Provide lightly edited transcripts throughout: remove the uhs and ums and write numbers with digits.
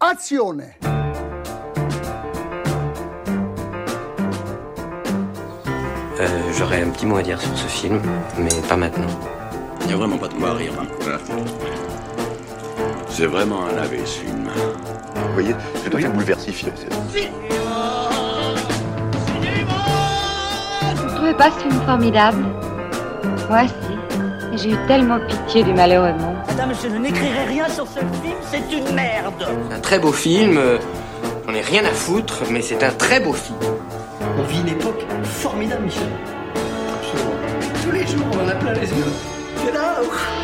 Azione! J'aurais un petit mot à dire sur ce film, mais pas maintenant. Il n'y a vraiment pas de quoi rire. Hein. C'est vraiment un navet, ce film. Vous voyez, c'est toi qui bouleversifié. Vous ne trouvez pas ce film formidable? Moi, si. Et j'ai eu tellement pitié du malheureux monde. Madame, je n'écrirai rien sur ce film, c'est une merde. C'est un très beau film, j'en ai rien à foutre, mais c'est un très beau film. On vit une époque formidable, Michel. Absolument. Tous les jours, on en a plein les yeux. C'est là.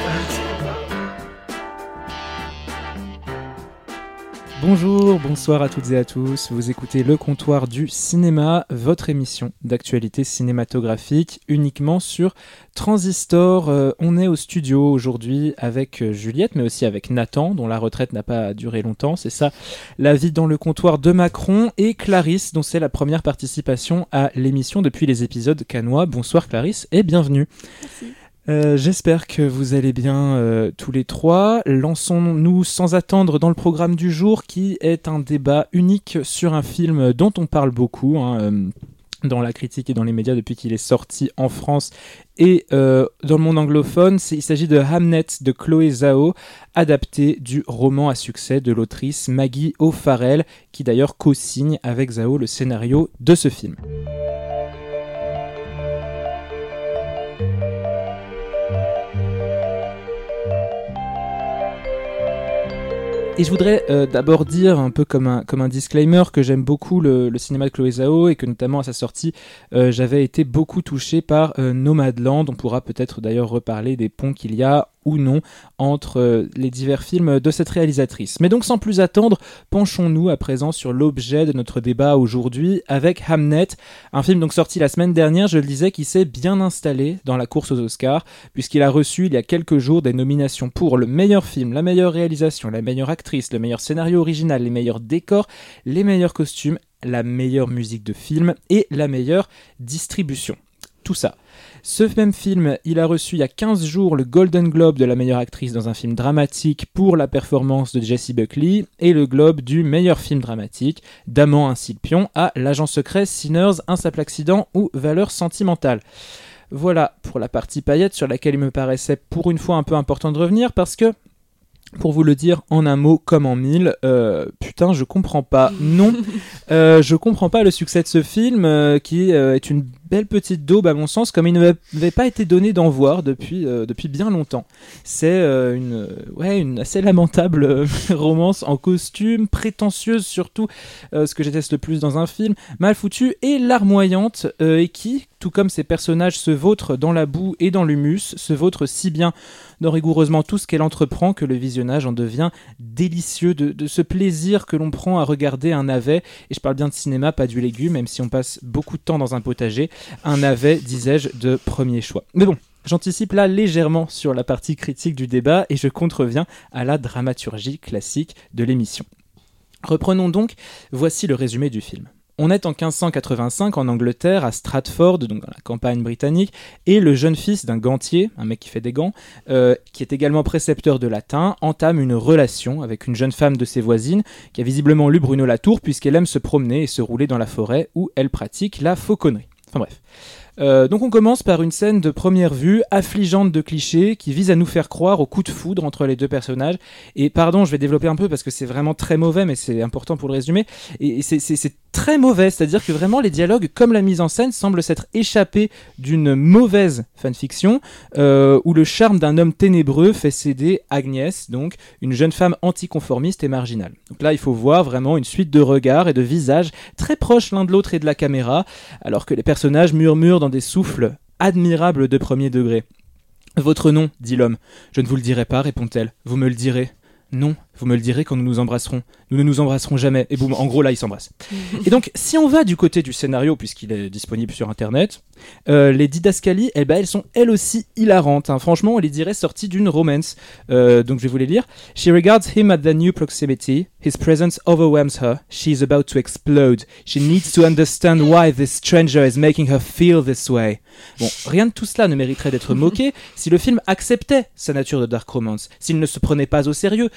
Bonjour, bonsoir à toutes et à tous. Vous écoutez Le Comptoir du Cinéma, votre émission d'actualité cinématographique uniquement sur Transistor. On est au studio aujourd'hui avec Juliette, mais aussi avec Nathan, dont la retraite n'a pas duré longtemps. C'est ça, la vie dans le comptoir de Macron, et Clarisse, dont c'est la première participation à l'émission depuis les épisodes cannois. Bonsoir Clarisse et bienvenue. Merci. J'espère que vous allez bien tous les trois. Lançons-nous sans attendre dans le programme du jour, qui est un débat unique sur un film dont on parle beaucoup dans la critique et dans les médias depuis qu'il est sorti en France et dans le monde anglophone. Il s'agit de Hamnet de Chloé Zhao, adapté du roman à succès de l'autrice Maggie O'Farrell, qui d'ailleurs co-signe avec Zhao le scénario de ce film. Et je voudrais d'abord dire, un peu comme un disclaimer, que j'aime beaucoup le cinéma de Chloé Zhao et que notamment à sa sortie, j'avais été beaucoup touché par Nomadland. On pourra peut-être d'ailleurs reparler des ponts qu'il y a ou non entre les divers films de cette réalisatrice. Mais donc sans plus attendre, penchons-nous à présent sur l'objet de notre débat aujourd'hui avec Hamnet, un film donc sorti la semaine dernière, je le disais, qui s'est bien installé dans la course aux Oscars, puisqu'il a reçu il y a quelques jours des nominations pour le meilleur film, la meilleure réalisation, la meilleure actrice, le meilleur scénario original, les meilleurs décors, les meilleurs costumes, la meilleure musique de film et la meilleure distribution. Tout ça. Ce même film, il a reçu il y a 15 jours le Golden Globe de la meilleure actrice dans un film dramatique pour la performance de Jessie Buckley et le Globe du meilleur film dramatique d'Amand Ancilpion à L'Agent secret, Sinners, Un simple accident ou Valeurs sentimentales. Voilà pour la partie paillette sur laquelle il me paraissait pour une fois un peu important de revenir, parce que, pour vous le dire en un mot comme en mille, putain, je comprends pas. Non, je comprends pas le succès de ce film qui est une belle petite daube à mon sens, comme il ne m'avait pas été donné d'en voir depuis bien longtemps. C'est une assez lamentable romance en costume, prétentieuse surtout, ce que je déteste le plus dans un film, mal foutue et larmoyante, et qui, tout comme ses personnages se vautrent dans la boue et dans l'humus, se vautrent si bien dans rigoureusement tout ce qu'elle entreprend que le visionnage en devient délicieux, de ce plaisir que l'on prend à regarder un navet, et je parle bien de cinéma, pas du légume, même si on passe beaucoup de temps dans un potager, un navet, disais-je, de premier choix. Mais bon, j'anticipe là légèrement sur la partie critique du débat et je contreviens à la dramaturgie classique de l'émission. Reprenons donc, voici le résumé du film. On est en 1585 en Angleterre, à Stratford, donc dans la campagne britannique, et le jeune fils d'un gantier, un mec qui fait des gants, qui est également précepteur de latin, entame une relation avec une jeune femme de ses voisines, qui a visiblement lu Bruno Latour, puisqu'elle aime se promener et se rouler dans la forêt où elle pratique la fauconnerie. Enfin bref. Donc on commence par une scène de première vue affligeante de clichés qui vise à nous faire croire au coup de foudre entre les deux personnages. Et pardon, je vais développer un peu parce que c'est vraiment très mauvais, mais c'est important pour le résumer. Et c'est très mauvais, c'est-à-dire que vraiment les dialogues comme la mise en scène semblent s'être échappés d'une mauvaise fanfiction où le charme d'un homme ténébreux fait céder Agnès, donc une jeune femme anticonformiste et marginale. Donc là il faut voir vraiment une suite de regards et de visages très proches l'un de l'autre et de la caméra, alors que les personnages murmurent dans des souffles admirables de premier degré. « Votre nom, dit l'homme. »« Je ne vous le dirai pas, répond-elle. »« Vous me le direz. »« Non, vous me le direz quand nous nous embrasserons. Nous ne nous embrasserons jamais. » Et boum, en gros là, ils s'embrassent. Et donc, si on va du côté du scénario, puisqu'il est disponible sur Internet, les didascalies, elles sont elles aussi hilarantes. Hein. Franchement, on les dirait sorties d'une romance. Donc je vais vous les lire. « She regards him at their new proximity. His presence overwhelms her. She is about to explode. She needs to understand why this stranger is making her feel this way. » Bon, rien de tout cela ne mériterait d'être moqué si le film acceptait sa nature de dark romance, s'il ne se prenait pas au sérieux, s'il savait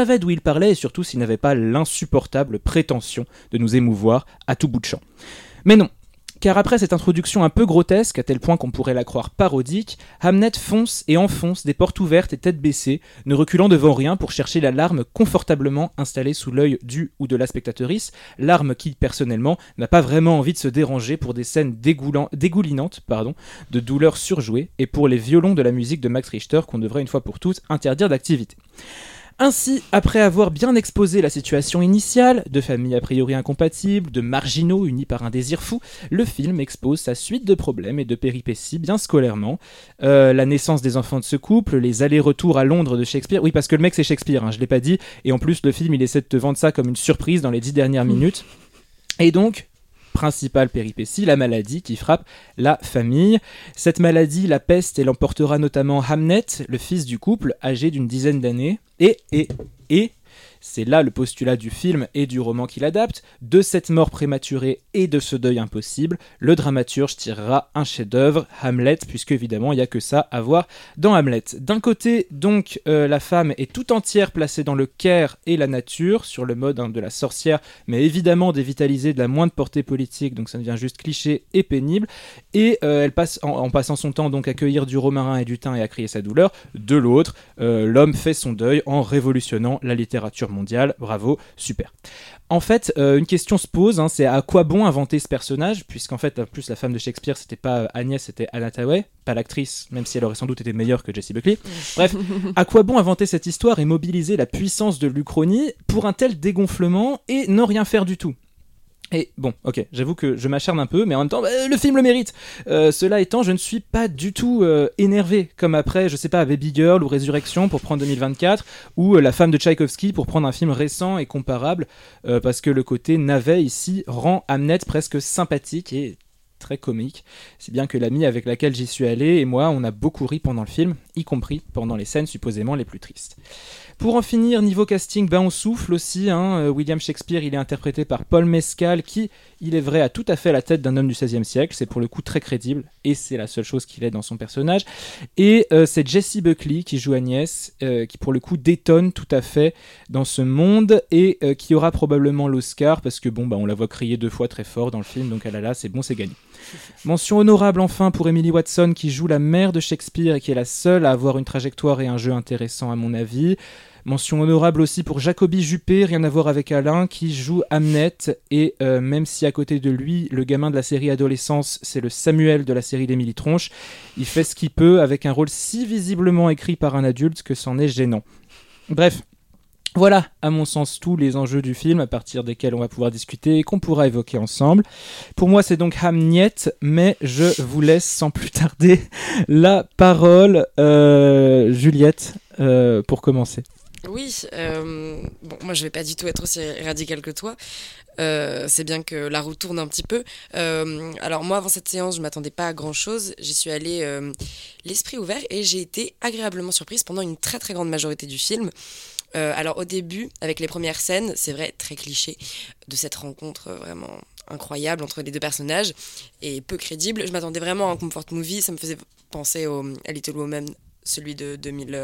savait d'où il parlait et surtout s'il n'avait pas l'insupportable prétention de nous émouvoir à tout bout de champ. Mais non, car après cette introduction un peu grotesque, à tel point qu'on pourrait la croire parodique, Hamnet fonce et enfonce des portes ouvertes et tête baissée, ne reculant devant rien pour chercher la larme confortablement installée sous l'œil du ou de la spectatrice, larme qui, personnellement, n'a pas vraiment envie de se déranger pour des scènes dégoulinantes de douleurs surjouées et pour les violons de la musique de Max Richter qu'on devrait une fois pour toutes interdire d'activité. Ainsi, après avoir bien exposé la situation initiale, de familles a priori incompatibles, de marginaux unis par un désir fou, le film expose sa suite de problèmes et de péripéties bien scolairement. La naissance des enfants de ce couple, les allers-retours à Londres de Shakespeare, oui parce que le mec c'est Shakespeare, je l'ai pas dit, et en plus le film il essaie de te vendre ça comme une surprise dans les 10 dernières minutes. Et donc, principale péripétie, la maladie qui frappe la famille. Cette maladie, la peste, elle emportera notamment Hamnet, le fils du couple, âgé d'une dizaine d'années, et c'est là le postulat du film et du roman qu'il adapte, de cette mort prématurée et de ce deuil impossible, le dramaturge tirera un chef-d'œuvre, Hamlet, puisque évidemment il n'y a que ça à voir dans Hamlet. D'un côté, donc, la femme est tout entière placée dans le care et la nature, sur le mode de la sorcière, mais évidemment dévitalisée de la moindre portée politique, donc ça devient juste cliché et pénible, et elle passe, en passant son temps donc à cueillir du romarin et du thym et à crier sa douleur. De l'autre, l'homme fait son deuil en révolutionnant la littérature mondiale. Bravo, super. En fait, une question se pose, c'est à quoi bon inventer ce personnage, puisqu'en fait, en plus, la femme de Shakespeare, c'était pas Agnès, c'était Anna Hathaway, pas l'actrice, même si elle aurait sans doute été meilleure que Jessie Buckley. Bref, à quoi bon inventer cette histoire et mobiliser la puissance de l'Uchronie pour un tel dégonflement et n'en rien faire du tout ? Et bon, ok, j'avoue que je m'acharne un peu, mais en même temps, le film le mérite. Cela étant, je ne suis pas du tout énervé, comme après, je sais pas, Baby Girl ou Résurrection pour prendre 2024, ou La femme de Tchaïkovski pour prendre un film récent et comparable, parce que le côté navet ici rend Hamnet presque sympathique et très comique. Si bien que l'amie avec laquelle j'y suis allé et moi, on a beaucoup ri pendant le film, y compris pendant les scènes supposément les plus tristes. Pour en finir, niveau casting, on souffle aussi. William Shakespeare, il est interprété par Paul Mescal, qui, il est vrai, a tout à fait la tête d'un homme du XVIe siècle. C'est pour le coup très crédible, et c'est la seule chose qu'il est dans son personnage. Et c'est Jessie Buckley qui joue Agnès, qui pour le coup détonne tout à fait dans ce monde, et qui aura probablement l'Oscar, parce que on la voit crier 2 fois très fort dans le film, donc là, c'est bon, c'est gagné. Mention honorable enfin pour Emily Watson, qui joue la mère de Shakespeare, et qui est la seule à avoir une trajectoire et un jeu intéressant à mon avis. Mention honorable aussi pour Jacobi Juppé, rien à voir avec Alain, qui joue Hamnet, et même si à côté de lui, le gamin de la série Adolescence, c'est le Samuel de la série d'Émilie Tronche, il fait ce qu'il peut avec un rôle si visiblement écrit par un adulte que c'en est gênant. Bref, voilà, à mon sens, tous les enjeux du film à partir desquels on va pouvoir discuter et qu'on pourra évoquer ensemble. Pour moi, c'est donc Hamnet, mais je vous laisse sans plus tarder la parole, Juliette, pour commencer. Oui, moi je vais pas du tout être aussi radicale que toi. C'est bien que la roue tourne un petit peu. Alors moi, avant cette séance, je m'attendais pas à grand chose. J'y suis allée l'esprit ouvert et j'ai été agréablement surprise pendant une très très grande majorité du film. Alors au début, avec les premières scènes, c'est vrai, très cliché, de cette rencontre vraiment incroyable entre les deux personnages et peu crédible. Je m'attendais vraiment à un comfort movie, ça me faisait penser à Little Women, celui de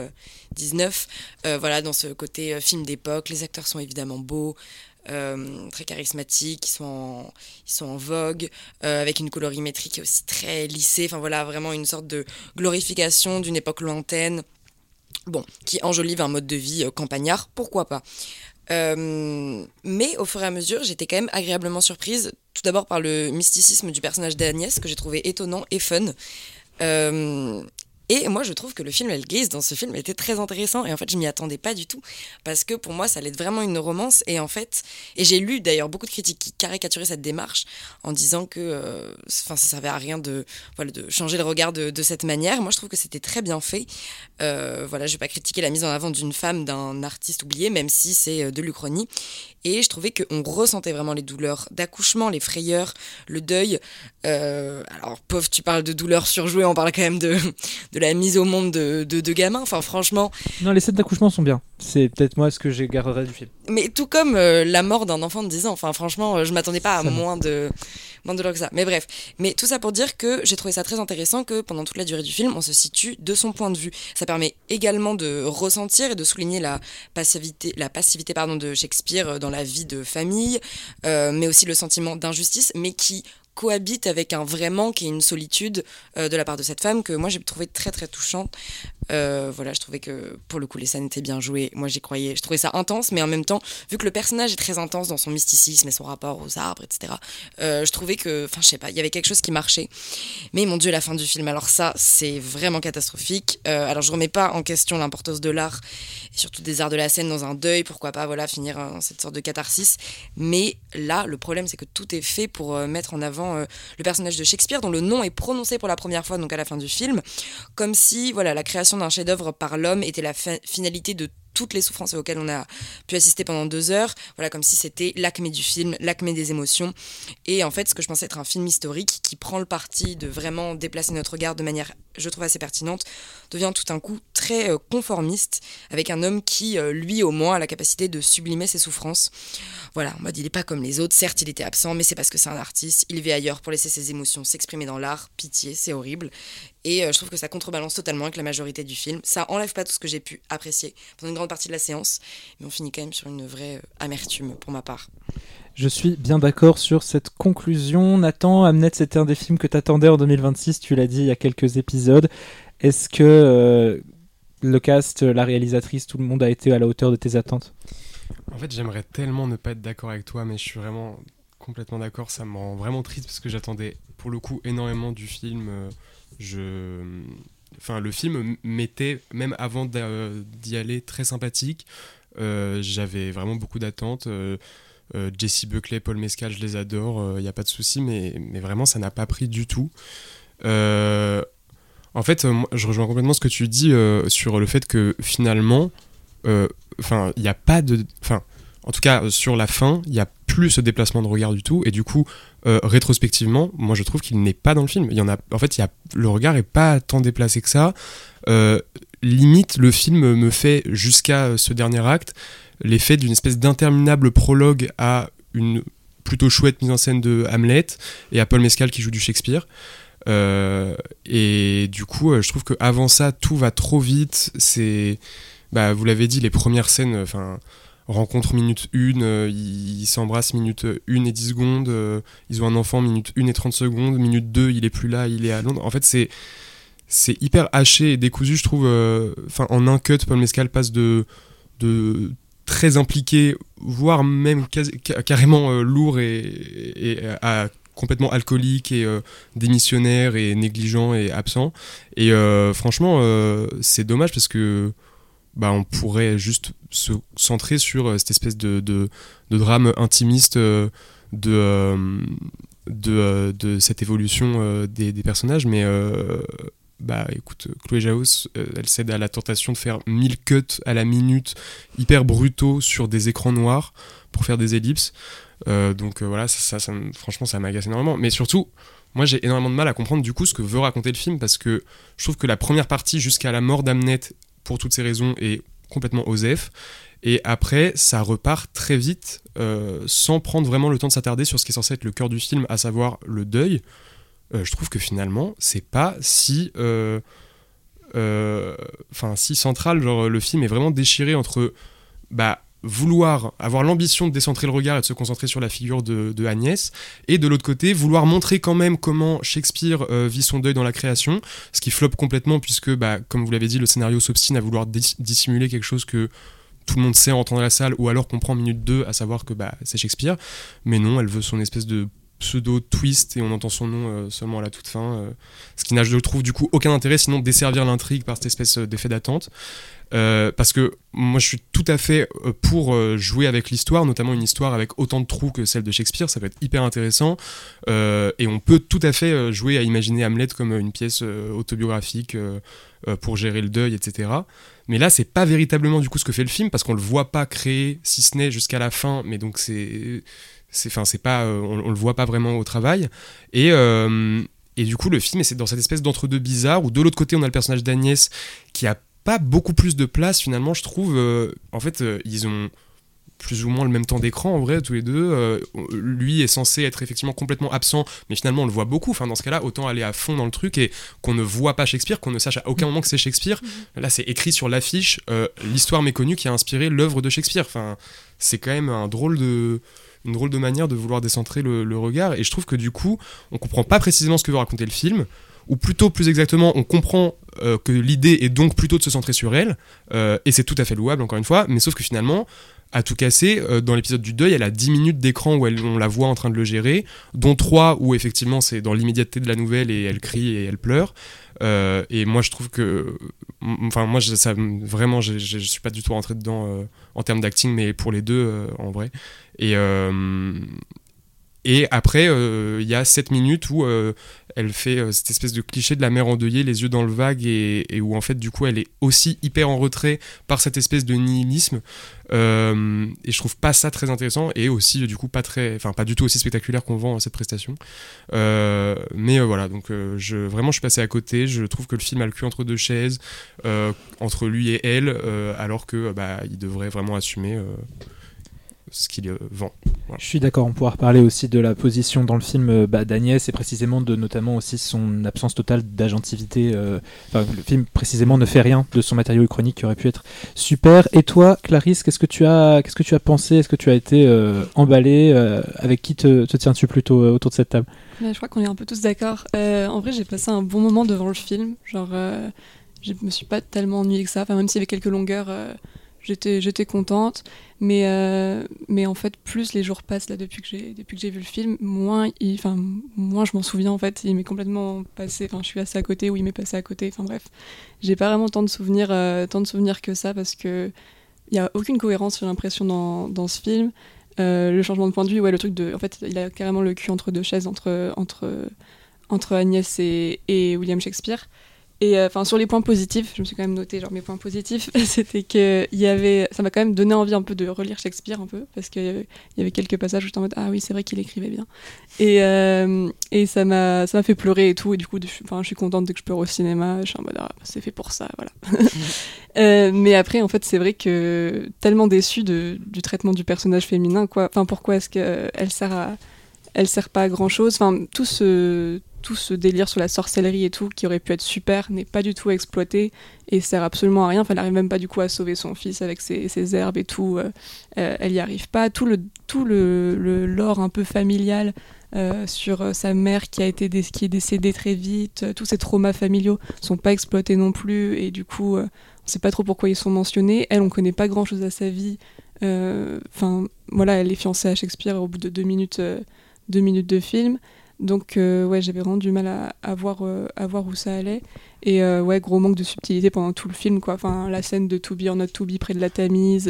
2019. Voilà, dans ce côté film d'époque, les acteurs sont évidemment beaux, très charismatiques, ils sont en vogue, avec une colorimétrie qui est aussi très lissée. Enfin voilà, vraiment une sorte de glorification d'une époque lointaine. Bon, qui enjolive un mode de vie campagnard, pourquoi pas. Mais au fur et à mesure, j'étais quand même agréablement surprise, tout d'abord par le mysticisme du personnage d'Agnès, que j'ai trouvé étonnant et fun. Et moi, je trouve que le film El Gaze, dans ce film, était très intéressant. Et en fait, je m'y attendais pas du tout. Parce que pour moi, ça allait être vraiment une romance. Et en fait, et j'ai lu d'ailleurs beaucoup de critiques qui caricaturaient cette démarche en disant que ça servait à rien de changer le regard de cette manière. Moi, je trouve que c'était très bien fait. Je vais pas critiquer la mise en avant d'une femme, d'un artiste oublié, même si c'est de l'Uchronie. Et je trouvais qu'on ressentait vraiment les douleurs d'accouchement, les frayeurs, le deuil. Alors, pauvre, tu parles de douleurs surjouées, on parle quand même de la mise au monde de gamins. Enfin, franchement. Non, les scènes d'accouchement sont bien. C'est peut-être moi ce que j'ai garderai du film. Mais tout comme la mort d'un enfant de 10 ans. Enfin, franchement, je m'attendais pas à moins de l'heure que ça. Mais bref. Mais tout ça pour dire que j'ai trouvé ça très intéressant que pendant toute la durée du film, on se situe de son point de vue. Ça permet également de ressentir et de souligner la passivité de Shakespeare dans la vie de famille, mais aussi le sentiment d'injustice, mais qui cohabite avec un vrai manque et une solitude de la part de cette femme que moi j'ai trouvé très très touchante. Voilà, je trouvais que pour le coup les scènes étaient bien jouées, moi j'y croyais, je trouvais ça intense, mais en même temps vu que le personnage est très intense dans son mysticisme et son rapport aux arbres, etc., je trouvais que, enfin je sais pas, il y avait quelque chose qui marchait. Mais mon Dieu, la fin du film, alors ça c'est vraiment catastrophique. Alors je remets pas en question l'importance de l'art et surtout des arts de la scène dans un deuil, pourquoi pas voilà finir cette sorte de catharsis, mais là le problème c'est que tout est fait pour mettre en avant le personnage de Shakespeare dont le nom est prononcé pour la première fois donc à la fin du film, comme si voilà la création d'un chef-d'œuvre par l'homme était la finalité de toutes les souffrances auxquelles on a pu assister pendant 2 heures, voilà, comme si c'était l'acmé du film, l'acmé des émotions. Et en fait, ce que je pensais être un film historique qui prend le parti de vraiment déplacer notre regard de manière, je trouve, assez pertinente, devient tout un coup très conformiste, avec un homme qui, lui au moins, a la capacité de sublimer ses souffrances. Voilà, en mode, il n'est pas comme les autres, certes, il était absent, mais c'est parce que c'est un artiste, il vit ailleurs pour laisser ses émotions s'exprimer dans l'art, pitié, c'est horrible. Et je trouve que ça contrebalance totalement avec la majorité du film. Ça enlève pas tout ce que j'ai pu apprécier pendant une grande partie de la séance, mais on finit quand même sur une vraie amertume pour ma part. Je suis bien d'accord sur cette conclusion. Nathan, Hamnet, c'était un des films que t'attendais en 2026, tu l'as dit il y a quelques épisodes. Est-ce que le cast, la réalisatrice, tout le monde a été à la hauteur de tes attentes ? En fait, j'aimerais tellement ne pas être d'accord avec toi, mais je suis vraiment complètement d'accord. Ça me rend vraiment triste parce que j'attendais pour le coup énormément du film. Enfin, le film m'était, même avant d'y aller, très sympathique. J'avais vraiment beaucoup d'attentes. Jessie Buckley, Paul Mescal, je les adore, y a pas de souci, mais vraiment ça n'a pas pris du tout. En fait, je rejoins complètement ce que tu dis sur le fait que finalement, il y a pas de, en tout cas sur la fin, il y a plus ce déplacement de regard du tout, et du coup, rétrospectivement, moi je trouve qu'il n'est pas dans le film. Le regard est pas tant déplacé que ça. Limite, le film me fait jusqu'à ce dernier acte l'effet d'une espèce d'interminable prologue à une plutôt chouette mise en scène de Hamlet et à Paul Mescal qui joue du Shakespeare. Et du coup, je trouve qu'avant ça, tout va trop vite. Vous l'avez dit, les premières scènes, rencontre minute 1, ils s'embrassent minute 1 et 10 secondes, ils ont un enfant minute 1 et 30 secondes, minute 2, il est plus là, il est à Londres. En fait, c'est hyper haché et décousu, je trouve. En un cut, Paul Mescal passe de très impliqué, voire même carrément lourd et à complètement alcoolique et démissionnaire et négligent et absent. Et franchement, c'est dommage parce que on pourrait juste se centrer sur cette espèce de drame intimiste de cette évolution des personnages, mais écoute, Chloé Zhao, elle cède à la tentation de faire 1000 cuts à la minute hyper brutaux sur des écrans noirs pour faire des ellipses. Donc voilà, franchement ça m'agace énormément, mais surtout moi j'ai énormément de mal à comprendre du coup ce que veut raconter le film, parce que je trouve que la première partie jusqu'à la mort d'Hamnet, pour toutes ces raisons, est complètement osef, et après ça repart très vite sans prendre vraiment le temps de s'attarder sur ce qui est censé être le cœur du film, à savoir le deuil. Je trouve que finalement c'est pas si central, genre le film est vraiment déchiré entre vouloir avoir l'ambition de décentrer le regard et de se concentrer sur la figure de Agnès, et de l'autre côté vouloir montrer quand même comment Shakespeare vit son deuil dans la création, ce qui floppe complètement puisque comme vous l'avez dit, le scénario s'obstine à vouloir dissimuler quelque chose que tout le monde sait en rentrant dans la salle, ou alors comprend en minute 2, à savoir que c'est Shakespeare, mais non, elle veut son espèce de pseudo-twist et on entend son nom seulement à la toute fin, ce qui n'a, je trouve, du coup aucun intérêt sinon de desservir l'intrigue par cette espèce d'effet d'attente. Parce que moi je suis tout à fait pour jouer avec l'histoire, notamment une histoire avec autant de trous que celle de Shakespeare, ça peut être hyper intéressant, et on peut tout à fait jouer à imaginer Hamlet comme une pièce autobiographique pour gérer le deuil, etc. Mais là c'est pas véritablement du coup ce que fait le film, parce qu'on le voit pas créer, si ce n'est jusqu'à la fin, mais donc c'est pas, on le voit pas vraiment au travail, et Et du coup, le film est dans cette espèce d'entre-deux bizarre où de l'autre côté, on a le personnage d'Agnès qui a pas beaucoup plus de place finalement, je trouve. En fait, ils ont plus ou moins le même temps d'écran en vrai tous les deux. Lui est censé être effectivement complètement absent, mais finalement on le voit beaucoup. Enfin, dans ce cas-là, autant aller à fond dans le truc et qu'on ne voit pas Shakespeare, qu'on ne sache à aucun moment que c'est Shakespeare. Là, c'est écrit sur l'affiche l'histoire méconnue qui a inspiré l'œuvre de Shakespeare. Enfin, c'est quand même une drôle de manière de vouloir décentrer le regard. Et je trouve que du coup, on comprend pas précisément ce que veut raconter le film. Ou plutôt, plus exactement, on comprend que l'idée est donc plutôt de se centrer sur elle, et c'est tout à fait louable, encore une fois, mais sauf que finalement, à tout casser, dans l'épisode du deuil, elle a 10 minutes d'écran où on la voit en train de le gérer, dont 3 où effectivement c'est dans l'immédiateté de la nouvelle et elle crie et elle pleure. Et moi je trouve que... Enfin moi ça, vraiment je suis pas du tout rentré dedans en termes d'acting, mais pour les deux en vrai. Et après, il y a 7 minutes où elle fait cette espèce de cliché de la mère endeuillée, les yeux dans le vague, et où en fait, du coup, elle est aussi hyper en retrait par cette espèce de nihilisme. Et je trouve pas ça très intéressant, et aussi, du coup, pas du tout aussi spectaculaire qu'on vend cette prestation. Mais voilà, donc vraiment, je suis passé à côté. Je trouve que le film a le cul entre deux chaises, entre lui et elle, alors que il devrait vraiment assumer ce qu'il vend. Voilà. Je suis d'accord, on pourra reparler aussi de la position dans le film d'Agnès et précisément de notamment aussi son absence totale d'agentivité. Le film précisément ne fait rien de son matériau chronique qui aurait pu être super. Et toi, Clarisse, qu'est-ce que tu as pensé? Est-ce que tu as été emballée? Avec qui te tiens-tu plutôt autour de cette table? Je crois qu'on est un peu tous d'accord. En vrai, j'ai passé un bon moment devant le film. Genre, je me suis pas tellement ennuyée que ça. Enfin, même s'il y avait quelques longueurs, j'étais contente. Mais en fait, plus les jours passent là depuis que j'ai vu le film, moins je m'en souviens en fait. Il m'est complètement passé. Enfin, je suis assez à côté ou il m'est passé à côté. Enfin bref, j'ai pas vraiment tant de souvenirs que ça parce que il y a aucune cohérence, j'ai l'impression dans ce film. Le changement de point de vue, ouais, le truc de, en fait, il a carrément le cul entre deux chaises entre Agnès et William Shakespeare. Et sur les points positifs, je me suis quand même noté mes points positifs, c'était que ça m'a quand même donné envie un peu de relire Shakespeare un peu, parce qu'il y avait quelques passages où j'étais en mode ah oui c'est vrai qu'il écrivait bien, et ça m'a fait pleurer et tout, et du coup je suis contente dès que je pleure au cinéma, je suis en mode c'est fait pour ça, voilà. Mais après en fait c'est vrai que tellement déçue du traitement du personnage féminin, quoi. Enfin pourquoi est-ce qu'elle sert pas à grand chose, enfin tout ce délire sur la sorcellerie et tout qui aurait pu être super n'est pas du tout exploité et sert absolument à rien. Enfin, elle arrive même pas du coup à sauver son fils avec ses herbes et tout. Elle y arrive pas. Tout le lore un peu familial sur sa mère qui est décédée très vite, tous ces traumas familiaux sont pas exploités non plus et du coup on sait pas trop pourquoi ils sont mentionnés. Elle, on connaît pas grand chose à sa vie. Voilà, elle est fiancée à Shakespeare au bout de 2 minutes de film. Donc j'avais vraiment du mal à voir où ça allait, et gros manque de subtilité pendant tout le film, quoi. Enfin, la scène de To Be or Not To Be près de la Tamise,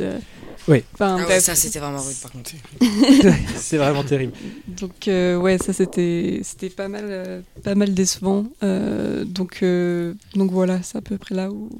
ça c'était vraiment rude par contre. C'est vraiment terrible. Donc ça c'était pas mal décevant, donc voilà, c'est à peu près là où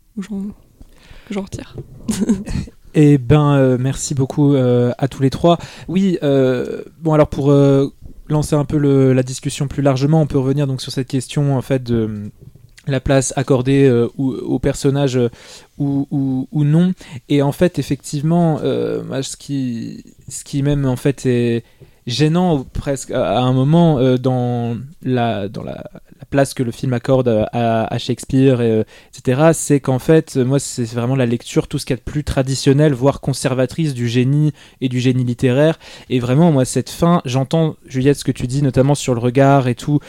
j'en retire. Eh ben merci beaucoup à tous les trois. Oui, alors pour lancer un peu la discussion plus largement, on peut revenir donc sur cette question en fait de la place accordée au personnage ou non. Et en fait effectivement ce qui même en fait est gênant presque à un moment dans la place que le film accorde à Shakespeare, etc., c'est qu'en fait, moi, c'est vraiment la lecture, tout ce qu'il y a de plus traditionnel, voire conservatrice du génie et du génie littéraire. Et vraiment, moi, cette fin, j'entends, Juliette, ce que tu dis, notamment sur le regard et tout,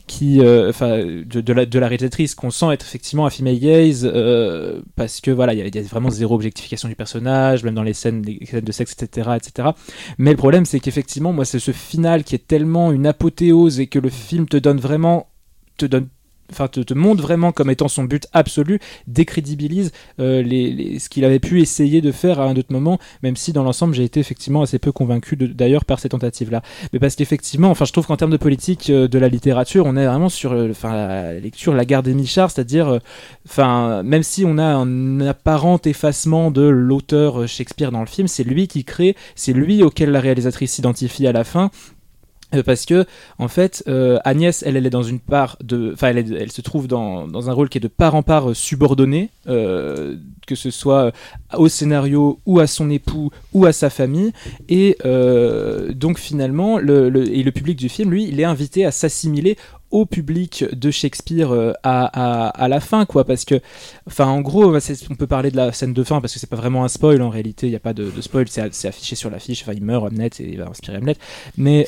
de la réalisatrice, qu'on sent être effectivement un female gaze, parce que voilà, il y a vraiment zéro objectification du personnage, même dans les scènes de sexe, etc., etc. Mais le problème, c'est qu'effectivement, moi, c'est ce final qui est tellement une apothéose et que le film te montre vraiment comme étant son but absolu, décrédibilise ce qu'il avait pu essayer de faire à un autre moment, même si dans l'ensemble j'ai été effectivement assez peu convaincu d'ailleurs par ces tentatives-là. Mais parce qu'effectivement, je trouve qu'en termes de politique de la littérature, on est vraiment sur la lecture La Gare des Michards, c'est-à-dire même si on a un apparent effacement de l'auteur Shakespeare dans le film, c'est lui qui crée, c'est lui auquel la réalisatrice s'identifie à la fin. Parce que en fait Agnès elle est dans une part de, enfin elle se trouve dans un rôle qui est de part en part subordonné, que ce soit au scénario ou à son époux ou à sa famille, et donc finalement le public du film, lui, il est invité à s'assimiler au public de Shakespeare à la fin, quoi, parce que, enfin, en gros, on peut parler de la scène de fin parce que c'est pas vraiment un spoil en réalité, il n'y a pas de spoil, c'est affiché sur l'affiche, enfin, il meurt Hamlet et il va inspirer Hamlet, mais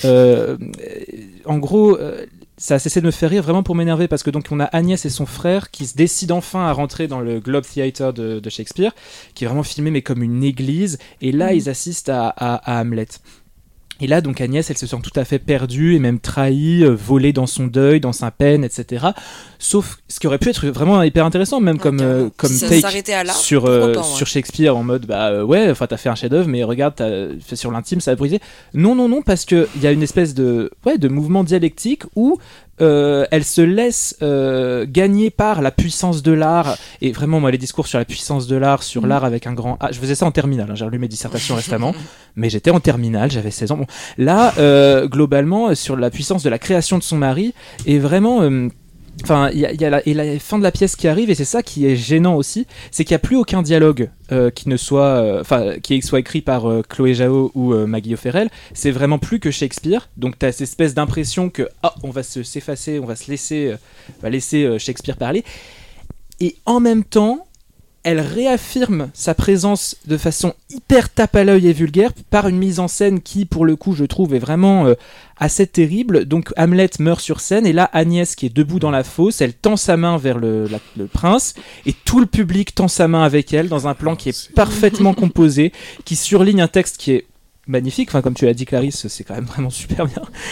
en gros, ça a cessé de me faire rire vraiment pour m'énerver parce que donc on a Agnès et son frère qui se décident enfin à rentrer dans le Globe Theatre de Shakespeare, qui est vraiment filmé mais comme une église, et là ils assistent à Hamlet. Et là, donc Agnès, elle se sent tout à fait perdue et même trahie, volée dans son deuil, dans sa peine, etc. Sauf ce qui aurait pu être vraiment hyper intéressant, même comme take sur Shakespeare, en mode ouais, enfin t'as fait un chef-d'œuvre, mais regarde, t'as fait sur l'intime, ça a brisé. Non, parce que il y a une espèce de mouvement dialectique où elle se laisse gagner par la puissance de l'art, et vraiment moi les discours sur la puissance de l'art, sur l'art avec un grand A, je faisais ça en terminale, hein, j'ai relu mes dissertations récemment, mais j'étais en terminale, j'avais 16 ans. Bon, là globalement sur la puissance de la création de son mari, et vraiment enfin il y a la fin de la pièce qui arrive, et c'est ça qui est gênant aussi, c'est qu'il n'y a plus aucun dialogue qui ne soit qui soit écrit par Chloé Zhao ou Maggie O'Farrell. C'est vraiment plus que Shakespeare, donc tu as cette espèce d'impression que on va s'effacer, on va se laisser Shakespeare parler, et en même temps elle réaffirme sa présence de façon hyper tape à l'œil et vulgaire par une mise en scène qui, pour le coup, je trouve est vraiment assez terrible. Donc Hamlet meurt sur scène, et là Agnès, qui est debout dans la fosse, elle tend sa main vers le prince, et tout le public tend sa main avec elle dans un plan qui est parfaitement composé, qui surligne un texte qui est magnifique, enfin comme tu l'as dit Clarisse, c'est quand même vraiment super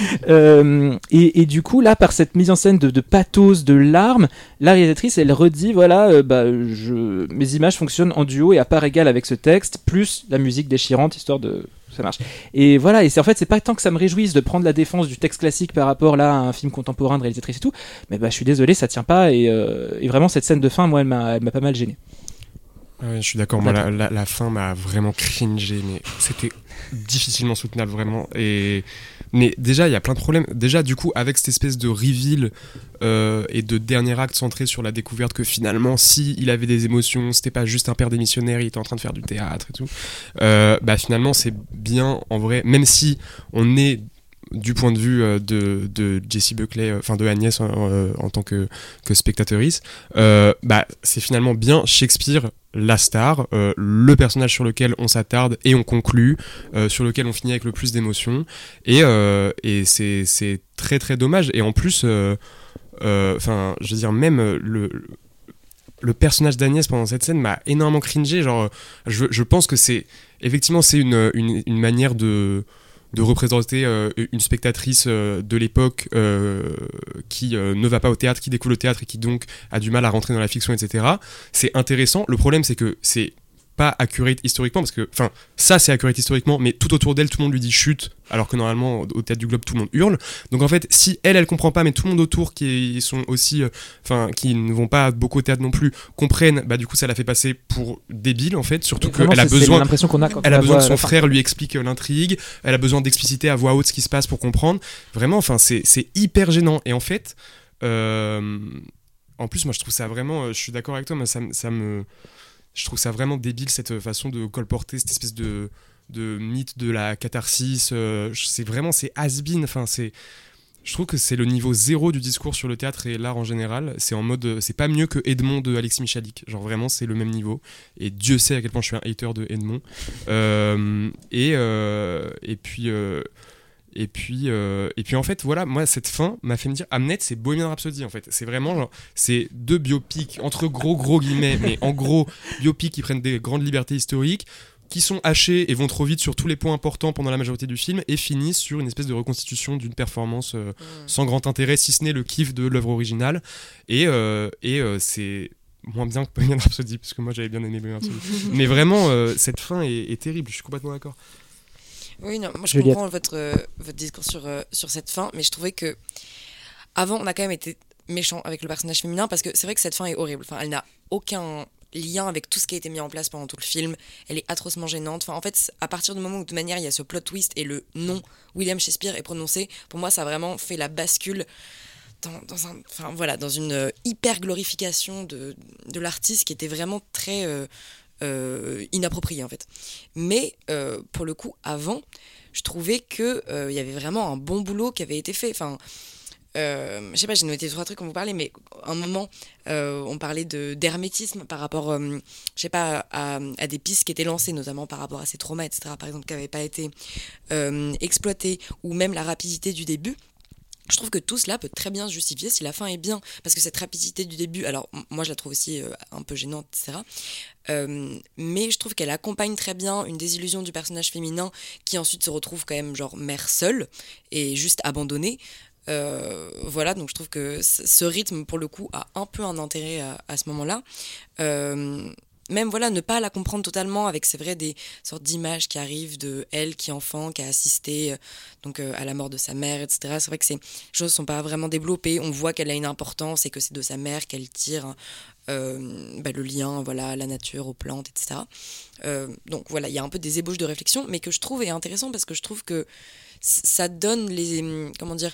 bien, et du coup là, par cette mise en scène de pathos, de larmes, la réalisatrice elle redit voilà, mes images fonctionnent en duo et à part égale avec ce texte, plus la musique déchirante, histoire de ça marche. Et voilà, et c'est pas tant que ça me réjouisse de prendre la défense du texte classique par rapport là à un film contemporain de réalisatrice et tout, mais je suis désolé, ça tient pas, et vraiment cette scène de fin, moi elle m'a pas mal gêné. Ouais, je suis d'accord, moi la fin m'a vraiment cringé, mais c'était difficilement soutenable vraiment, mais déjà il y a plein de problèmes. Déjà du coup avec cette espèce de reveal et de dernier acte centré sur la découverte que finalement si il avait des émotions, c'était pas juste un père démissionnaire, il était en train de faire du théâtre et tout, finalement c'est bien en vrai, même si on est du point de vue de Jessie Buckley, enfin de Agnès en tant que spectatrice, c'est finalement bien Shakespeare, la star, le personnage sur lequel on s'attarde et on conclut, sur lequel on finit avec le plus d'émotions, et c'est très très dommage. Et en plus, je veux dire, même le personnage d'Agnès pendant cette scène m'a énormément cringé. Genre, je pense que c'est effectivement une manière de représenter une spectatrice de l'époque qui ne va pas au théâtre, qui découvre le théâtre et qui donc a du mal à rentrer dans la fiction, etc. C'est intéressant. Le problème, c'est que c'est pas accurate historiquement, parce que, enfin, ça c'est accurate historiquement, mais tout autour d'elle, tout le monde lui dit chut, alors que normalement au Théâtre du Globe tout le monde hurle. Donc en fait, si elle comprend pas, mais tout le monde autour qui sont aussi, qui ne vont pas beaucoup au théâtre non plus, comprennent, du coup ça la fait passer pour débile en fait, surtout qu'elle a besoin, l'impression qu'on a quand elle a besoin que son frère lui explique l'intrigue, elle a besoin d'expliciter à voix haute ce qui se passe pour comprendre. Vraiment, enfin c'est hyper gênant. Et en fait, en plus moi je trouve ça vraiment, je suis d'accord avec toi, mais je trouve ça vraiment débile cette façon de colporter cette espèce de mythe de la catharsis. C'est has-been. Enfin, je trouve que c'est le niveau 0 du discours sur le théâtre et l'art en général. C'est en mode, c'est pas mieux que Edmond de Alexis Michalik. Genre vraiment, c'est le même niveau. Et Dieu sait à quel point je suis un hater de Edmond. Et puis en fait voilà, moi cette fin m'a fait me dire Hamlet c'est Bohemian Rhapsody en fait. C'est vraiment genre, c'est deux biopics entre gros guillemets, mais en gros biopics qui prennent des grandes libertés historiques, qui sont hachés et vont trop vite sur tous les points importants pendant la majorité du film, et finissent sur une espèce de reconstitution d'une performance sans grand intérêt, si ce n'est le kiff de l'œuvre originale. Et c'est moins bien que Bohemian Rhapsody, parce que moi j'avais bien aimé Bohemian Rhapsody. Mais vraiment cette fin est terrible, je suis complètement d'accord. Oui, non, moi je comprends votre discours sur cette fin, mais je trouvais que avant on a quand même été méchant avec le personnage féminin, parce que c'est vrai que cette fin est horrible. Enfin, elle n'a aucun lien avec tout ce qui a été mis en place pendant tout le film. Elle est atrocement gênante. Enfin, en fait, à partir du moment où de toute manière il y a ce plot twist et le nom William Shakespeare est prononcé, pour moi ça a vraiment fait la bascule dans une hyper glorification de l'artiste qui était vraiment très inappropriée en fait. Mais pour le coup, avant, je trouvais que il y avait vraiment un bon boulot qui avait été fait. Enfin, je sais pas, j'ai noté 3 trucs quand vous parlez, mais à un moment on parlait d'hermétisme par rapport je sais pas à des pistes qui étaient lancées, notamment par rapport à ces traumas, etc., par exemple, qui n'avaient pas été exploités, ou même la rapidité du début. Je trouve que tout cela peut très bien se justifier si la fin est bien, parce que cette rapidité du début, alors moi je la trouve aussi un peu gênante, etc., mais je trouve qu'elle accompagne très bien une désillusion du personnage féminin qui ensuite se retrouve quand même genre mère seule et juste abandonnée. Voilà, donc je trouve que ce rythme pour le coup a un peu un intérêt à ce moment-là. Même voilà, ne pas la comprendre totalement avec, c'est vrai, des sortes d'images qui arrivent de elle qui est enfant, qui a assisté donc à la mort de sa mère, etc. C'est vrai que ces choses ne sont pas vraiment développées. On voit qu'elle a une importance et que c'est de sa mère qu'elle tire le lien, voilà, à la nature, aux plantes, etc. Donc voilà, il y a un peu des ébauches de réflexion, mais que je trouve est intéressant parce que je trouve que ça donne les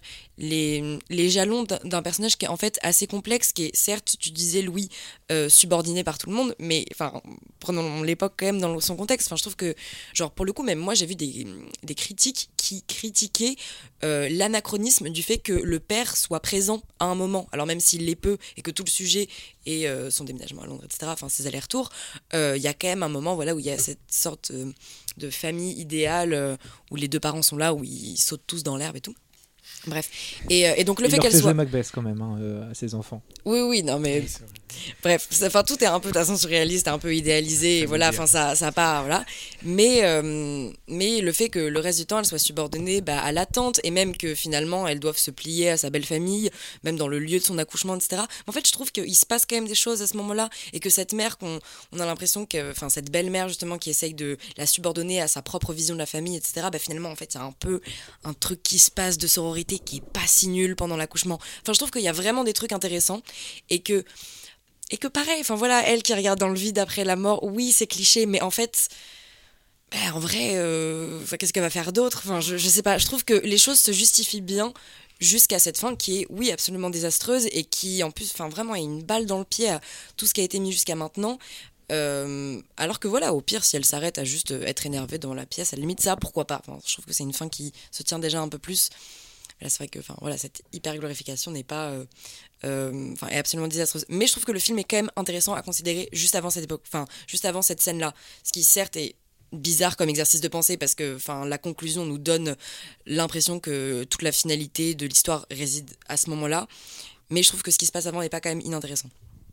jalons d'un personnage qui est en fait assez complexe, qui est certes, tu disais Louis, subordonné par tout le monde, mais enfin prenons l'époque quand même dans son contexte. Enfin, je trouve que genre pour le coup, même moi j'ai vu des critiques qui critiquaient l'anachronisme du fait que le père soit présent à un moment, alors même s'il l'est peu et que tout le sujet est son déménagement à Londres, etc., enfin ses allers-retours, il y a quand même un moment, voilà, où il y a cette sorte de famille idéale où les 2 parents sont là, où ils sautent tous dans l'herbe et tout. Bref. Et donc le fait qu'elle soit... Macbeth quand même à ses enfants. Oui, non mais... Bref, tout est un peu de façon surréaliste, un peu idéalisé, et voilà, enfin ça part, voilà. Mais le fait que le reste du temps elle soit subordonnée à l'attente, et même que finalement elles doivent se plier à sa belle famille, même dans le lieu de son accouchement, etc. En fait, je trouve qu'il se passe quand même des choses à ce moment-là, et que cette mère on a l'impression que, enfin cette belle-mère justement qui essaye de la subordonner à sa propre vision de la famille, etc. Finalement en fait il y a un peu un truc qui se passe de sororité qui est pas si nul pendant l'accouchement. Enfin, je trouve qu'il y a vraiment des trucs intéressants, et que pareil, enfin voilà, elle qui regarde dans le vide après la mort, oui c'est cliché, mais en fait en vrai qu'est-ce qu'elle va faire d'autre, enfin je sais pas, je trouve que les choses se justifient bien jusqu'à cette fin qui est oui absolument désastreuse, et qui en plus enfin vraiment est une balle dans le pied à tout ce qui a été mis jusqu'à maintenant. Alors que voilà, au pire, si elle s'arrête à juste être énervée dans la pièce, à la limite ça, pourquoi pas, enfin, je trouve que c'est une fin qui se tient déjà un peu plus. Là, c'est vrai que voilà, cette hyper glorification n'est pas est absolument désastreuse, mais je trouve que le film est quand même intéressant à considérer juste avant cette époque, enfin juste avant cette scène là, ce qui certes est bizarre comme exercice de pensée, parce que la conclusion nous donne l'impression que toute la finalité de l'histoire réside à ce moment là, mais je trouve que ce qui se passe avant n'est pas quand même inintéressant.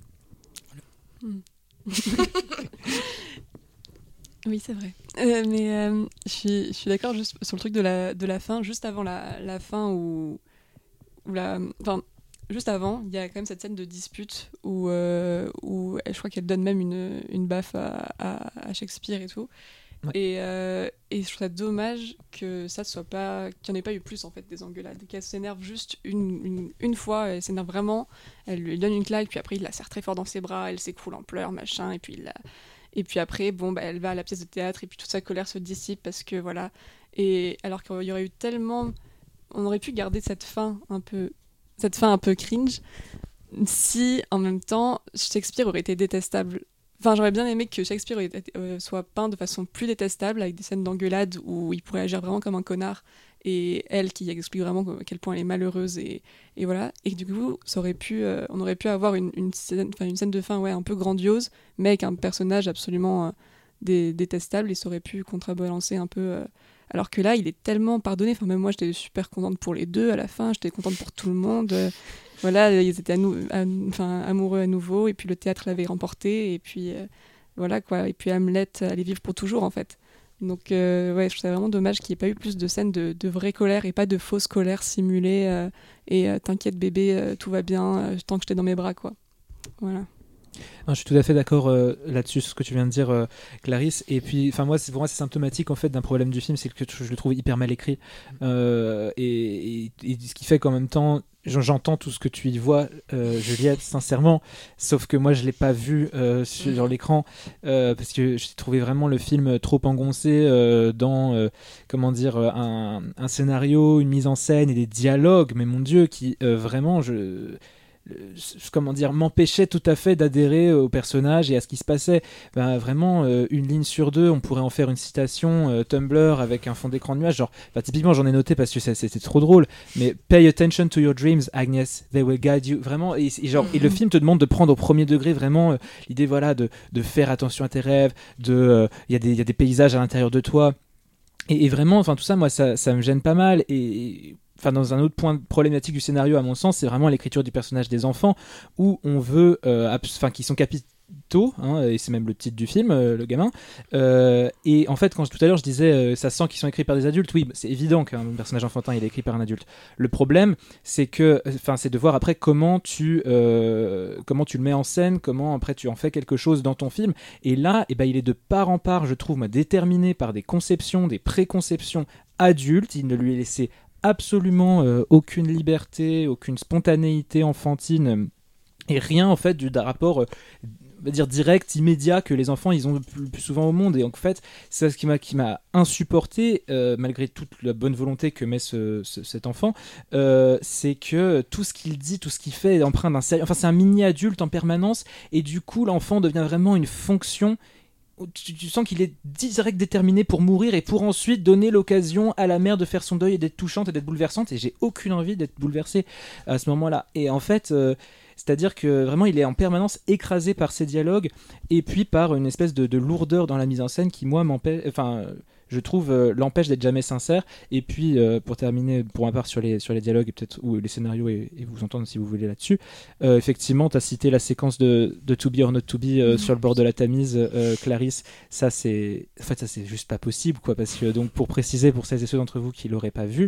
Voilà. Oui, c'est vrai. Mais je suis d'accord juste sur le truc de la fin, juste avant la fin juste avant, il y a quand même cette scène de dispute où je crois qu'elle donne même une baffe à Shakespeare et tout. Ouais. Et je trouve ça dommage que ça soit pas, qu'il n'y en ait pas eu plus en fait des engueulades, qu'elle s'énerve juste une fois, elle s'énerve vraiment, elle lui donne une claque, puis après il la serre très fort dans ses bras, elle s'écroule en pleurs, machin, et puis après elle va à la pièce de théâtre et puis toute sa colère se dissipe parce que voilà. Et alors qu'il y aurait eu tellement, on aurait pu garder cette fin un peu cringe si en même temps Shakespeare aurait été détestable. Enfin, j'aurais bien aimé que Shakespeare soit peint de façon plus détestable, avec des scènes d'engueulade où il pourrait agir vraiment comme un connard, et elle qui explique vraiment à quel point elle est malheureuse, et voilà. Et du coup, on aurait pu avoir une scène de fin un peu grandiose, mais avec un personnage absolument détestable, et ça aurait pu contrebalancer un peu. Alors que là, il est tellement pardonné. Enfin, même moi, j'étais super contente pour les deux à la fin, j'étais contente pour tout le monde. Voilà, ils étaient amoureux à nouveau, et puis le théâtre l'avait remporté, et puis voilà quoi, et puis Hamlet allait vivre pour toujours en fait. Donc je trouve ça vraiment dommage qu'il n'y ait pas eu plus de scènes de vraie colère et pas de fausse colère simulée, et t'inquiète bébé, tout va bien, tant que j'étais dans mes bras quoi. Voilà. Non, je suis tout à fait d'accord là-dessus, ce que tu viens de dire, Clarisse. Et puis, pour moi, c'est symptomatique en fait d'un problème du film, c'est que je le trouve hyper mal écrit. Et ce qui fait qu'en même temps, j'entends tout ce que tu y vois, Juliette, sincèrement. Sauf que moi, je l'ai pas vu sur l'écran parce que j'ai trouvé vraiment le film trop engoncé dans, un scénario, une mise en scène et des dialogues. Mais mon Dieu, qui vraiment, m'empêchait tout à fait d'adhérer au personnage et à ce qui se passait. Vraiment, une ligne sur deux, on pourrait en faire une citation Tumblr avec un fond d'écran de nuage. Typiquement, j'en ai noté parce que c'était trop drôle, mais pay attention to your dreams, Agnes, they will guide you. Vraiment, et le film te demande de prendre au premier degré vraiment l'idée de faire attention à tes rêves, il y a des paysages à l'intérieur de toi. Et vraiment, tout ça, moi, ça me gêne pas mal. Dans un autre point problématique du scénario, à mon sens, c'est vraiment l'écriture du personnage des enfants, où on veut, qui sont capitaux, et c'est même le titre du film, le gamin. Et en fait, quand tout à l'heure je disais, ça sent qu'ils sont écrits par des adultes, oui, c'est évident qu'un personnage enfantin il est écrit par un adulte. Le problème, c'est de voir après comment tu le mets en scène, comment après tu en fais quelque chose dans ton film. Et là, il est de part en part, je trouve, déterminé par des conceptions, des préconceptions adultes. Il ne lui est laissé absolument aucune liberté, aucune spontanéité enfantine et rien en fait d'un rapport direct, immédiat que les enfants ils ont le plus souvent au monde. Et en fait, c'est ce qui m'a insupporté malgré toute la bonne volonté que met cet enfant, c'est que tout ce qu'il dit, tout ce qu'il fait est empreint d'un sérieux. C'est un mini-adulte en permanence et du coup l'enfant devient vraiment une fonction. Tu sens qu'il est direct déterminé pour mourir et pour ensuite donner l'occasion à la mère de faire son deuil et d'être touchante et d'être bouleversante, et j'ai aucune envie d'être bouleversé à ce moment-là. Et en fait, c'est-à-dire que vraiment il est en permanence écrasé par ces dialogues et puis par une espèce de lourdeur dans la mise en scène qui moi je trouve l'empêche d'être jamais sincère. Et puis pour terminer pour ma part sur les dialogues et peut-être ou les scénarios et vous entendre si vous voulez là-dessus, effectivement tu as cité la séquence de To Be or Not To Be sur le bord de la Tamise, Clarisse, ça c'est juste pas possible quoi, parce que donc pour préciser pour celles et ceux d'entre vous qui l'auraient pas vu,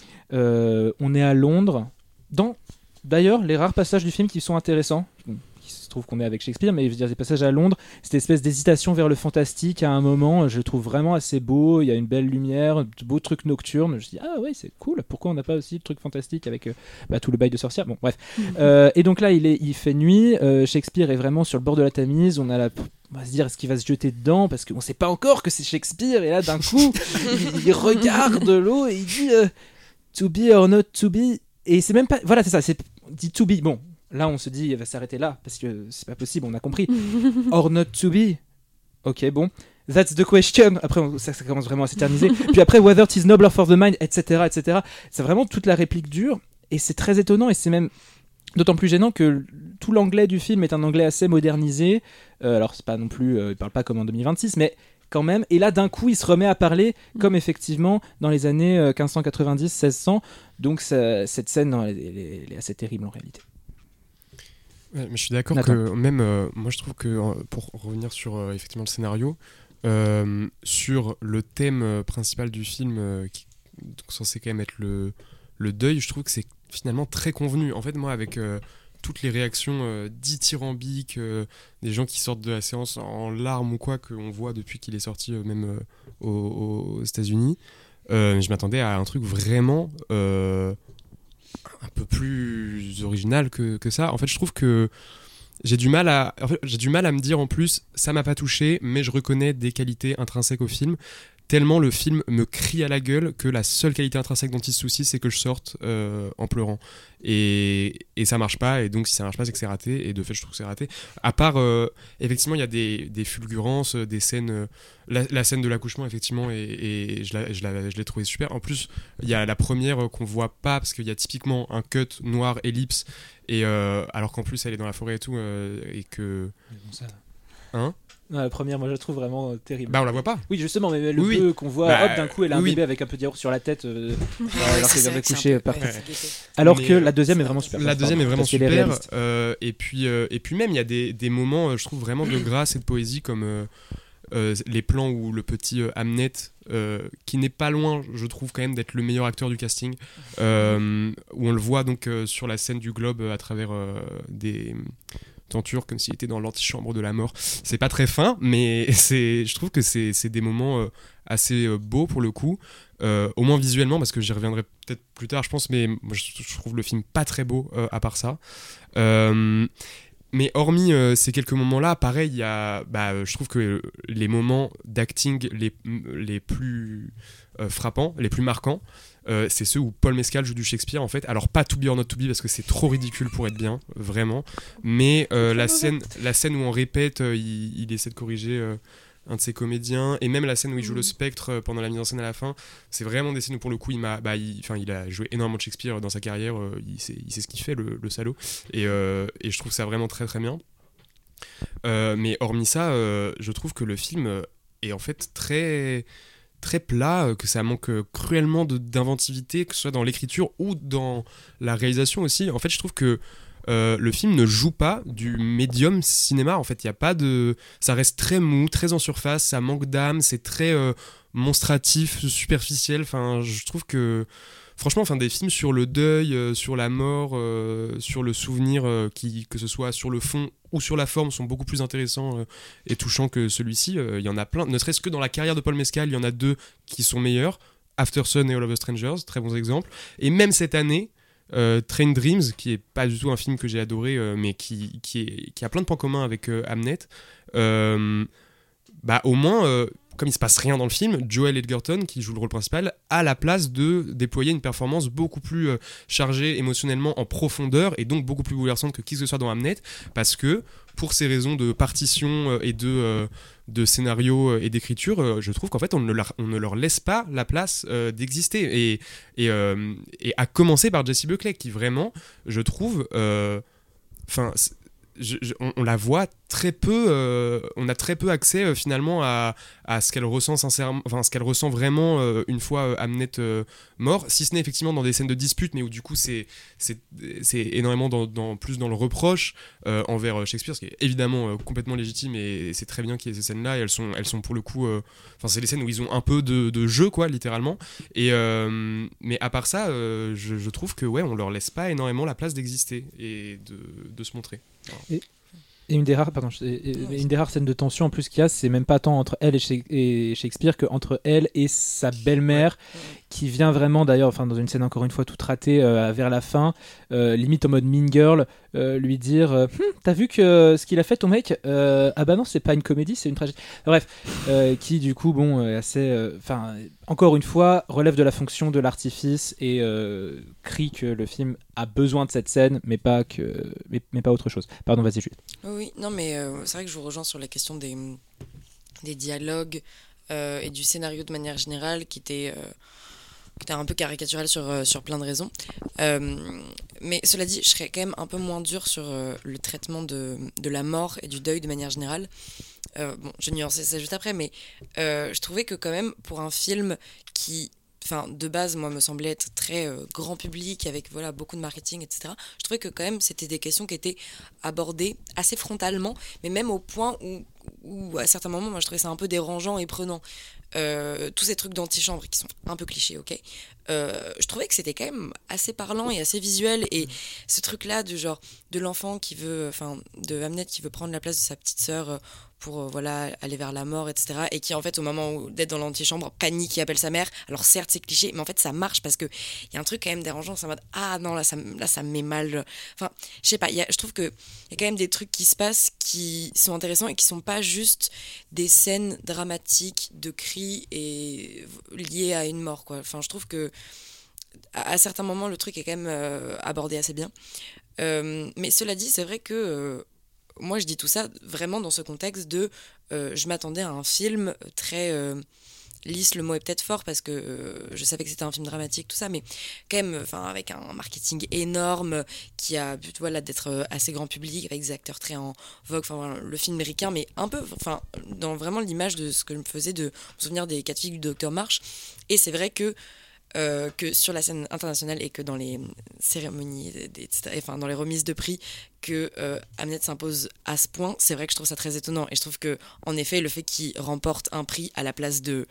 on est à Londres dans d'ailleurs les rares passages du film qui sont intéressants. Il se trouve qu'on est avec Shakespeare, mais je veux dire, des passages à Londres, cette espèce d'hésitation vers le fantastique à un moment, je le trouve vraiment assez beau. Il y a une belle lumière, de beaux trucs nocturnes. Je me dis, ah ouais, c'est cool, pourquoi on n'a pas aussi le truc fantastique avec tout le bail de sorcière. Bon, bref. Et donc là, il fait nuit. Shakespeare est vraiment sur le bord de la Tamise. On va se dire, est-ce qu'il va se jeter dedans parce qu'on ne sait pas encore que c'est Shakespeare. Et là, d'un coup, il regarde l'eau et il dit To be or not to be. Et c'est même pas. Voilà, c'est ça, c'est dit to be. Bon. Là, on se dit, il va s'arrêter là, parce que c'est pas possible, on a compris. Or not to be. Ok, bon. That's the question. Après, ça commence vraiment à s'éterniser. Puis après, whether it is nobler for the mind, etc., etc. C'est vraiment toute la réplique dure, et c'est très étonnant, et c'est même d'autant plus gênant que tout l'anglais du film est un anglais assez modernisé. Alors, c'est pas non plus, il parle pas comme en 2026, mais quand même. Et là, d'un coup, il se remet à parler comme effectivement dans les années 1590-1600. Donc, cette scène, elle est assez terrible en réalité. Ouais, mais je suis d'accord que même moi je trouve que pour revenir sur effectivement le scénario, sur le thème principal du film qui est censé quand même être le deuil, je trouve que c'est finalement très convenu. En fait, moi avec toutes les réactions dithyrambiques des gens qui sortent de la séance en larmes ou quoi qu'on voit depuis qu'il est sorti même aux États-Unis, je m'attendais à un truc vraiment un peu plus original que ça. En fait, je trouve que j'ai du mal à me dire en plus, ça m'a pas touché, mais je reconnais des qualités intrinsèques au film. Tellement le film me crie à la gueule que la seule qualité intrinsèque dont il se soucie, c'est que je sorte en pleurant. Et ça marche pas, et donc si ça marche pas, c'est que c'est raté, et de fait, je trouve que c'est raté. À part, effectivement, il y a des fulgurances, des scènes... La scène de l'accouchement, effectivement, et je l'ai trouvé super. En plus, il y a la première qu'on voit pas, parce qu'il y a typiquement un cut noir ellipse, et alors qu'en plus, elle est dans la forêt et tout, et que... Hein ? Non, la première, moi je la trouve vraiment terrible. Bah on la voit pas. Oui, justement, mais le peu qu'on voit, hop, d'un coup elle a un bébé avec un peu de yaourt sur la tête alors qu'elle vient de coucher par contre. Alors que la deuxième est vraiment super. La deuxième est vraiment super. Et puis même il y a des moments, je trouve vraiment de grâce et de poésie comme les plans où le petit Hamnet, qui n'est pas loin, je trouve quand même d'être le meilleur acteur du casting, où on le voit donc sur la scène du globe à travers tenture comme s'il était dans l'antichambre de la mort. C'est pas très fin, mais je trouve que c'est des moments assez beaux pour le coup, au moins visuellement, parce que j'y reviendrai peut-être plus tard je pense, mais moi, je trouve le film pas très beau à part ça. Mais hormis ces quelques moments-là, pareil, il y a, je trouve que les moments d'acting les plus frappants, les plus marquants, c'est ceux où Paul Mescal joue du Shakespeare en fait. Alors pas To Be or Not To Be parce que c'est trop ridicule pour être bien, vraiment. Mais la scène où on répète, il essaie de corriger un de ses comédiens, et même la scène où il joue le spectre pendant la mise en scène à la fin, c'est vraiment des scènes où pour le coup il a joué énormément de Shakespeare dans sa carrière, il sait ce qu'il fait le salaud, et je trouve ça vraiment très très bien. Mais hormis ça, je trouve que le film est en fait très très plat, que ça manque cruellement d'inventivité, que ce soit dans l'écriture ou dans la réalisation aussi. En fait, je trouve que le film ne joue pas du médium cinéma. En fait, il y a pas de, ça reste très mou, très en surface, ça manque d'âme, c'est très monstratif, superficiel. Enfin, je trouve que franchement, des films sur le deuil, sur la mort, sur le souvenir, que ce soit sur le fond ou sur la forme, sont beaucoup plus intéressants et touchants que celui-ci. Il y en a plein, ne serait-ce que dans la carrière de Paul Mescal, il y en a 2 qui sont meilleurs, Aftersun et All of Us Strangers, très bons exemples. Et même cette année, Train Dreams, qui est pas du tout un film que j'ai adoré, mais qui a plein de points communs avec Hamnet, au moins, comme il se passe rien dans le film, Joel Edgerton, qui joue le rôle principal, a la place de déployer une performance beaucoup plus chargée émotionnellement en profondeur, et donc beaucoup plus bouleversante que qui que ce soit dans Hamnet, parce que pour ces raisons de partition et de scénario et d'écriture, je trouve qu'en fait on ne leur laisse pas la place d'exister, et à commencer par Jessie Buckley, qui vraiment, je trouve, on la voit très peu, on a très peu accès finalement à ce qu'elle ressent sincèrement, ce qu'elle ressent vraiment une fois Hamnet mort, si ce n'est effectivement dans des scènes de dispute, mais où du coup c'est énormément plus dans le reproche envers Shakespeare, ce qui est évidemment complètement légitime, et c'est très bien qu'il y ait ces scènes là, et elles sont pour le coup, c'est les scènes où ils ont un peu de jeu quoi, littéralement, mais à part ça, je trouve que on leur laisse pas énormément la place d'exister et de se montrer. Et une des rares scènes de tension en plus qu'il y a, c'est même pas tant entre elle et Shakespeare que entre elle et sa belle-mère, qui vient vraiment d'ailleurs, dans une scène encore une fois toute ratée vers la fin, limite en mode Mean Girl, lui dire t'as vu que ce qu'il a fait ton mec, ah bah non, c'est pas une comédie, c'est une tragédie. Bref, qui du coup assez, encore une fois relève de la fonction de l'artifice et crie que le film a besoin de cette scène, mais pas autre chose. Pardon, vas-y Jules. Oui, non mais c'est vrai que je vous rejoins sur la question des dialogues et du scénario de manière générale, qui était un peu caricatural sur plein de raisons. Mais cela dit, je serais quand même un peu moins dur sur le traitement de la mort et du deuil de manière générale. Je nuancerai ça juste après, mais je trouvais que quand même, pour un film qui, de base, moi, me semblait être très grand public, avec beaucoup de marketing, etc., je trouvais que quand même, c'était des questions qui étaient abordées assez frontalement, mais même au point où à certains moments, moi, je trouvais ça un peu dérangeant et prenant. Tous ces trucs d'antichambre qui sont un peu clichés, ok, je trouvais que c'était quand même assez parlant et assez visuel, et ce truc là de l'enfant qui veut, de Hamnet qui veut prendre la place de sa petite sœur pour aller vers la mort, etc., et qui en fait au moment d'être dans l'antichambre panique et appelle sa mère. Alors certes c'est cliché, mais en fait ça marche parce que il y a un truc quand même dérangeant, c'est en mode ah non, là ça me met mal, je sais pas, je trouve que il y a quand même des trucs qui se passent qui sont intéressants et qui sont pas juste des scènes dramatiques de cris et liées à une mort quoi. Je trouve que à certains moments le truc est quand même abordé assez bien, mais cela dit, c'est vrai que moi je dis tout ça vraiment dans ce contexte de je m'attendais à un film très lisse, le mot est peut-être fort parce que je savais que c'était un film dramatique, tout ça, mais quand même avec un marketing énorme qui a but d'être assez grand public, avec des acteurs très en vogue, le film américain, mais un peu dans vraiment l'image de ce que je me faisais de me souvenir des 4 filles du Dr March. Et c'est vrai que sur la scène internationale et que dans les cérémonies, etc., dans les remises de prix, que Hamnet s'impose à ce point, c'est vrai que je trouve ça très étonnant. Et je trouve que, en effet, le fait qu'il remporte un prix à la place de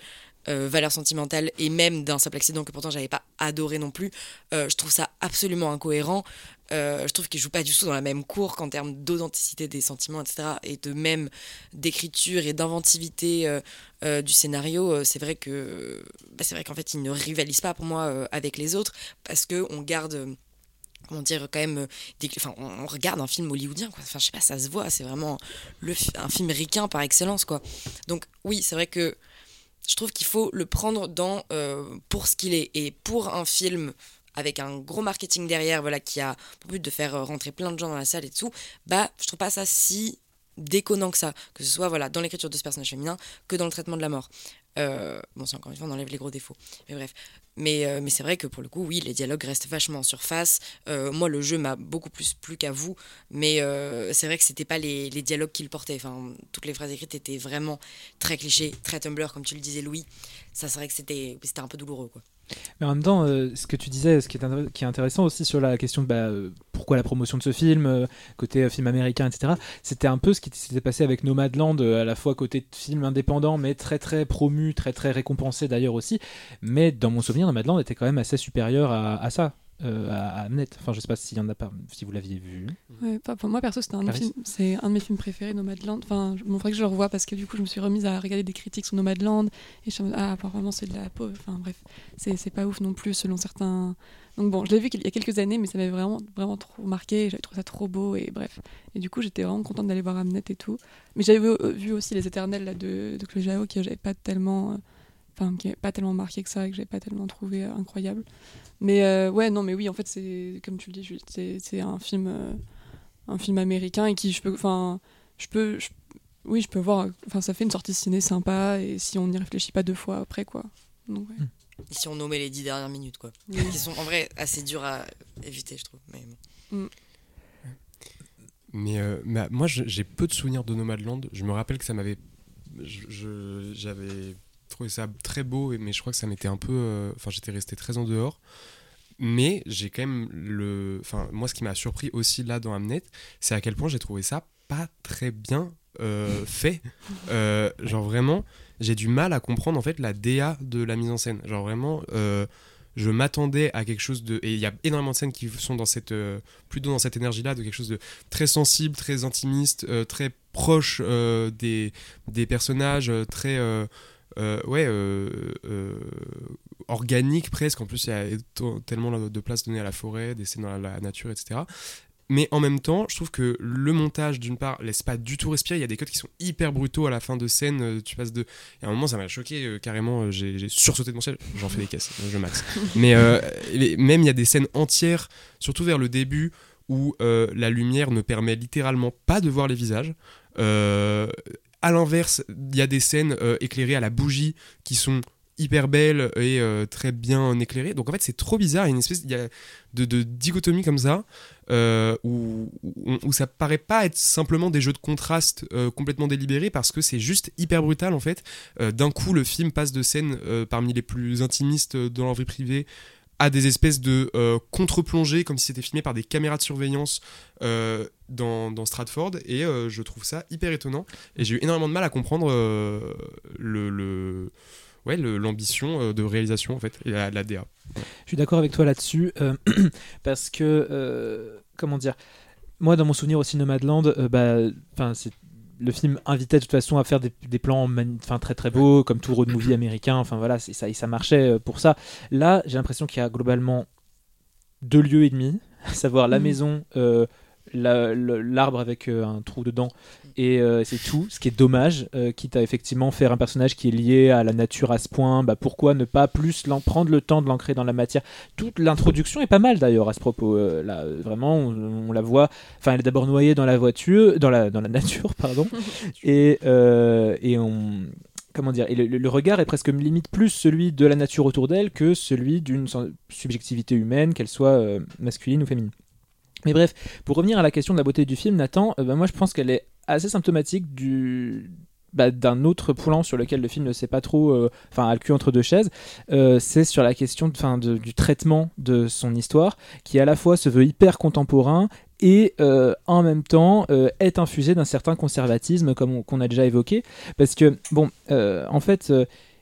valeur sentimentale et même d'un simple accident que pourtant j'avais pas adoré non plus, je trouve ça absolument incohérent. Je trouve qu'il joue pas du tout dans la même cour qu'en termes d'authenticité des sentiments, etc. et de même d'écriture et d'inventivité du scénario. C'est vrai qu'en fait il ne rivalise pas pour moi avec les autres parce que on garde comment dire, quand même on regarde un film hollywoodien, quoi. Enfin je sais pas, ça se voit, c'est vraiment un film ricain par excellence, quoi. Donc oui, c'est vrai que je trouve qu'il faut le prendre pour ce qu'il est, et pour un film avec un gros marketing derrière, voilà, qui a pour but de faire rentrer plein de gens dans la salle et tout, je trouve pas ça si déconnant que ça, que ce soit voilà, dans l'écriture de ce personnage féminin que dans le traitement de la mort. Bon, c'est encore une fois, on enlève les gros défauts, mais bref. Mais c'est vrai que pour le coup, oui, les dialogues restent vachement en surface. Moi, le jeu m'a beaucoup plus plu qu'à vous, mais c'est vrai que c'était pas les dialogues qu'il portait. Enfin, toutes les phrases écrites étaient vraiment très clichés, très Tumblr, comme tu le disais, Louis. Ça, c'est vrai que c'était un peu douloureux, quoi. Mais en même temps, ce que tu disais, qui est intéressant aussi sur la question de pourquoi la promotion de ce film, côté film américain, etc., c'était un peu ce qui s'était passé avec Nomadland, à la fois côté film indépendant, mais très très promu, très très récompensé d'ailleurs aussi. Mais dans mon souvenir, Nomadland était quand même assez supérieur à ça. À Hamnet. Enfin, je sais pas s'il y en a pas, si vous l'aviez vu. Ouais, pour moi perso, c'est un de mes films préférés, Nomadland. Enfin, il faudrait que je le revoie parce que du coup, je me suis remise à regarder des critiques sur Nomadland et je me suis dit, apparemment c'est de la pauvre. Enfin bref, c'est pas ouf non plus selon certains. Donc bon, je l'ai vu il y a quelques années, mais ça m'avait vraiment vraiment trop marqué. J'avais trouvé ça trop beau et bref. Et du coup, j'étais vraiment contente d'aller voir Hamnet et tout. Mais j'avais vu aussi Les Éternels là, de Chloé Zhao qui n'avait pas tellement marqué que ça, que j'avais pas tellement trouvé incroyable. Mais ouais, non, mais oui, en fait, c'est comme tu le dis, c'est un film américain et qui je peux voir. Enfin, ça fait une sortie ciné sympa et si on n'y réfléchit pas deux fois après, quoi. Donc, ouais. Et si on nommait les 10 dernières minutes, quoi, qui sont en vrai assez dures à éviter, je trouve. Mais moi, j'ai peu de souvenirs de Nomadland. Je me rappelle que ça m'avait, j'avais trouvé ça très beau, mais je crois que ça m'était un peu, j'étais resté très en dehors. Mais j'ai quand même moi, ce qui m'a surpris aussi là dans Hamnet, c'est à quel point j'ai trouvé ça pas très bien fait. Genre vraiment, j'ai du mal à comprendre en fait la DA de la mise en scène. Genre vraiment, je m'attendais à quelque chose de... Et il y a énormément de scènes qui sont plutôt dans cette énergie-là, de quelque chose de très sensible, très intimiste, très proche des personnages, très... organique presque. En plus, il y a tellement de place donnée à la forêt, des scènes dans la nature, etc. Mais en même temps, je trouve que le montage, d'une part, laisse pas du tout respirer. Il y a des cuts qui sont hyper brutaux à la fin de scène. Tu passes de... Et à un moment, ça m'a choqué carrément. J'ai sursauté de mon siège. J'en fais des caisses, je max. Mais même, il y a des scènes entières, surtout vers le début, où la lumière ne permet littéralement pas de voir les visages. À l'inverse, il y a des scènes éclairées à la bougie qui sont hyper belles et très bien éclairées. Donc en fait, c'est trop bizarre. Il y a une espèce de dichotomie comme ça où ça paraît pas être simplement des jeux de contraste complètement délibérés, parce que c'est juste hyper brutal en fait. D'un coup, le film passe de scènes parmi les plus intimistes dans leur vie privée à des espèces de contre-plongées, comme si c'était filmé par des caméras de surveillance dans Stratford, et je trouve ça hyper étonnant, et j'ai eu énormément de mal à comprendre l'ambition de réalisation en fait, et la DA. Je suis d'accord avec toi là-dessus, parce que comment dire, moi dans mon souvenir aussi Nomadland, c'est le film invitait de toute façon à faire des plans très très beaux, comme tout road movie américain. Enfin voilà, ça marchait pour ça. Là, j'ai l'impression qu'il y a globalement 2 lieux et demi, à savoir la maison, l'arbre avec un trou dedans, et c'est tout. Ce qui est dommage, quitte à effectivement faire un personnage qui est lié à la nature à ce point, pourquoi ne pas plus prendre le temps de l'ancrer dans la matière. Toute l'introduction est pas mal d'ailleurs à ce propos. Là, vraiment, on la voit. Enfin, elle est d'abord noyée dans la voiture, dans la nature, pardon, et on. Comment dire, et le regard est presque limite plus celui de la nature autour d'elle que celui d'une subjectivité humaine, qu'elle soit masculine ou féminine. Mais bref, pour revenir à la question de la beauté du film, Nathan, moi je pense qu'elle est assez symptomatique d'un autre plan sur lequel le film ne sait pas trop, a le cul entre deux chaises. C'est sur la question du traitement de son histoire, qui à la fois se veut hyper contemporain et en même temps est infusé d'un certain conservatisme, comme qu'on a déjà évoqué, parce que en fait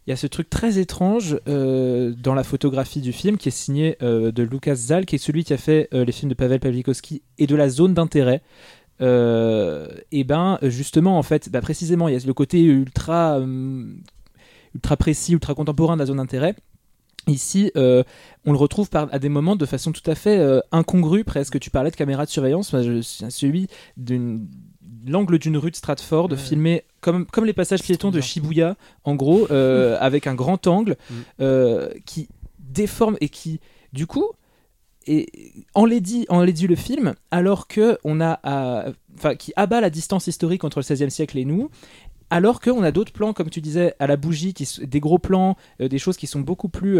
il y a ce truc très étrange dans la photographie du film qui est signé de Lucas Zal, qui est celui qui a fait les films de Paweł Pawlikowski et de La Zone d'intérêt. Et ben justement en fait, précisément il y a le côté ultra précis, ultra contemporain de La Zone d'intérêt. Ici, on le retrouve à des moments de façon tout à fait incongrue presque. Tu parlais de caméra de surveillance, celui l'angle d'une rue de Stratford, filmé comme les passages piétons de Shibuya, en gros, avec un grand angle qui déforme et qui, du coup, enlaidit le film, alors que qui abat la distance historique entre le XVIe siècle et nous. Alors qu'on a d'autres plans, comme tu disais, à la bougie, des gros plans, des choses qui sont beaucoup plus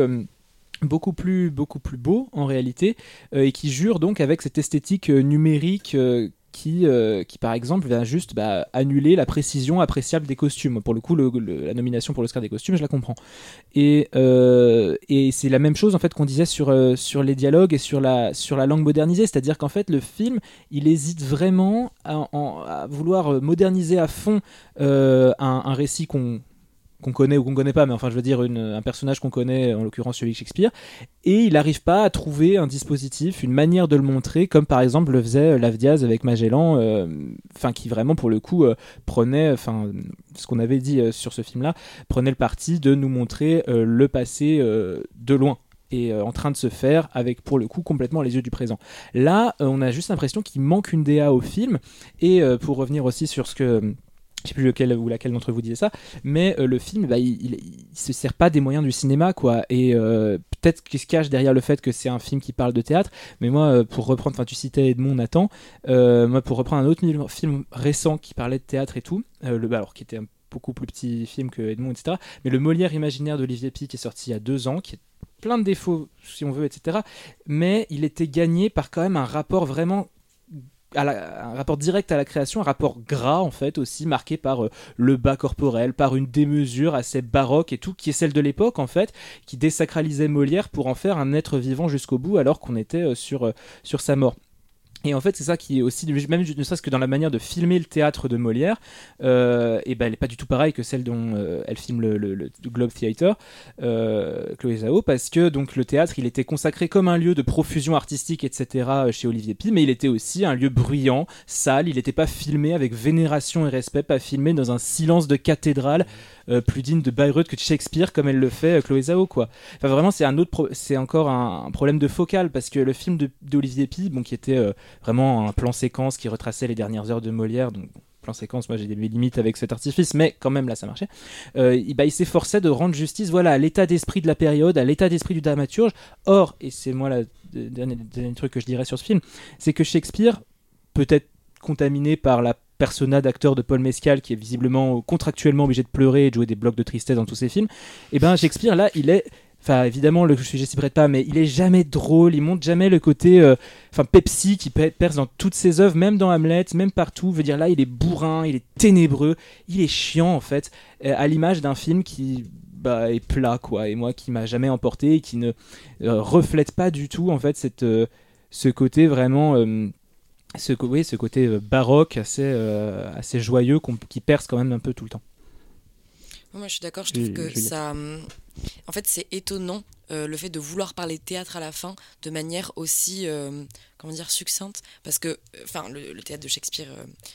beaux en réalité, et qui jurent donc avec cette esthétique numérique qui par exemple vient juste annuler la précision appréciable des costumes. Pour le coup, la nomination pour l'Oscar des costumes, je la comprends. Et c'est la même chose en fait qu'on disait sur les dialogues et sur la langue modernisée, c'est-à-dire qu'en fait le film il hésite vraiment à vouloir moderniser à fond un récit qu'on connaît ou qu'on connaît pas, mais enfin je veux dire un personnage qu'on connaît, en l'occurrence celui de Shakespeare, et il n'arrive pas à trouver un dispositif, une manière de le montrer, comme par exemple le faisait Lavdiaz avec Magellan, qui vraiment pour le coup prenait, ce qu'on avait dit sur ce film-là, prenait le parti de nous montrer le passé de loin, et en train de se faire avec pour le coup complètement les yeux du présent. Là, on a juste l'impression qu'il manque une DA au film, et pour revenir aussi sur ce que... Je sais plus lequel ou laquelle d'entre vous disait ça, mais le film, il se sert pas des moyens du cinéma, quoi. Et peut-être qu'il se cache derrière le fait que c'est un film qui parle de théâtre. Mais moi, pour reprendre, tu citais Edmond Nathan, moi pour reprendre un autre film récent qui parlait de théâtre et tout, alors qui était un beaucoup plus petit film que Edmond, etc. Mais le Molière imaginaire d'Olivier Py qui est sorti il y a 2 ans, qui est plein de défauts si on veut, etc. Mais il était gagné par quand même un rapport vraiment un rapport direct à la création, un rapport gras en fait aussi, marqué par le bas corporel, par une démesure assez baroque et tout, qui est celle de l'époque en fait, qui désacralisait Molière pour en faire un être vivant jusqu'au bout alors qu'on était sur sa mort. Et en fait, c'est ça qui est aussi, même ne serait-ce que dans la manière de filmer le théâtre de Molière, elle n'est pas du tout pareille que celle dont elle filme le Globe Theatre, Chloé Zhao, parce que donc, le théâtre, il était consacré comme un lieu de profusion artistique, etc. chez Olivier Py, mais il était aussi un lieu bruyant, sale, il n'était pas filmé avec vénération et respect, pas filmé dans un silence de cathédrale, plus digne de Bayreuth que de Shakespeare, comme elle le fait Chloé Zhao, quoi. Enfin, vraiment, c'est encore un problème de focale, parce que le film d'Olivier Py, qui était vraiment un plan séquence qui retraçait les dernières heures de Molière, donc plan séquence, moi j'ai des limites avec cet artifice, mais quand même là ça marchait. Il s'efforçait de rendre justice à l'état d'esprit de la période, à l'état d'esprit du dramaturge. Or, et c'est moi le dernier truc que je dirais sur ce film, c'est que Shakespeare, peut-être contaminé par la persona d'acteur de Paul Mescal, qui est visiblement contractuellement obligé de pleurer et de jouer des blocs de tristesse dans tous ses films, et Shakespeare là il est... Enfin, évidemment, le sujet s'y prête pas, mais il est jamais drôle, il montre jamais le côté Pepsi qui perce dans toutes ses œuvres, même dans Hamlet, même partout. Je veux dire, là, il est bourrin, il est ténébreux, il est chiant, en fait, à l'image d'un film qui est plat, quoi, et moi, qui m'a jamais emporté, et qui ne reflète pas du tout, en fait, ce côté vraiment... ce côté baroque, assez joyeux, qui perce quand même un peu tout le temps. Moi, je suis d'accord, je trouve que ça... En fait, c'est étonnant le fait de vouloir parler théâtre à la fin de manière aussi, succincte. Parce que le théâtre de Shakespeare,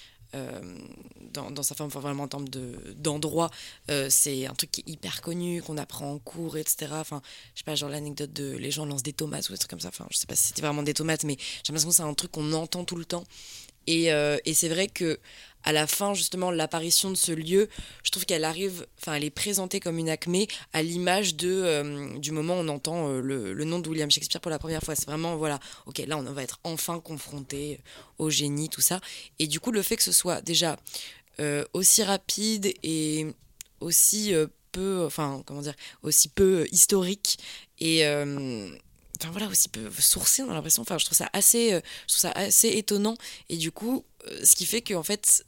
dans sa forme, vraiment en termes d'endroit, c'est un truc qui est hyper connu, qu'on apprend en cours, etc. Enfin, je sais pas, genre l'anecdote de les gens lancent des tomates ou des trucs comme ça. Enfin, je sais pas si c'était vraiment des tomates, mais j'ai l'impression que c'est un truc qu'on entend tout le temps. Et c'est vrai que à la fin, justement, l'apparition de ce lieu, je trouve qu'elle elle est présentée comme une acmé à l'image du moment où on entend le nom de William Shakespeare pour la première fois. C'est vraiment, ok, là, on va être enfin confronté au génie, tout ça. Et du coup, le fait que ce soit déjà aussi rapide et aussi aussi peu historique et... aussi peu sourcé, on a l'impression. Je trouve ça assez étonnant. Et du coup, ce qui fait que en fait,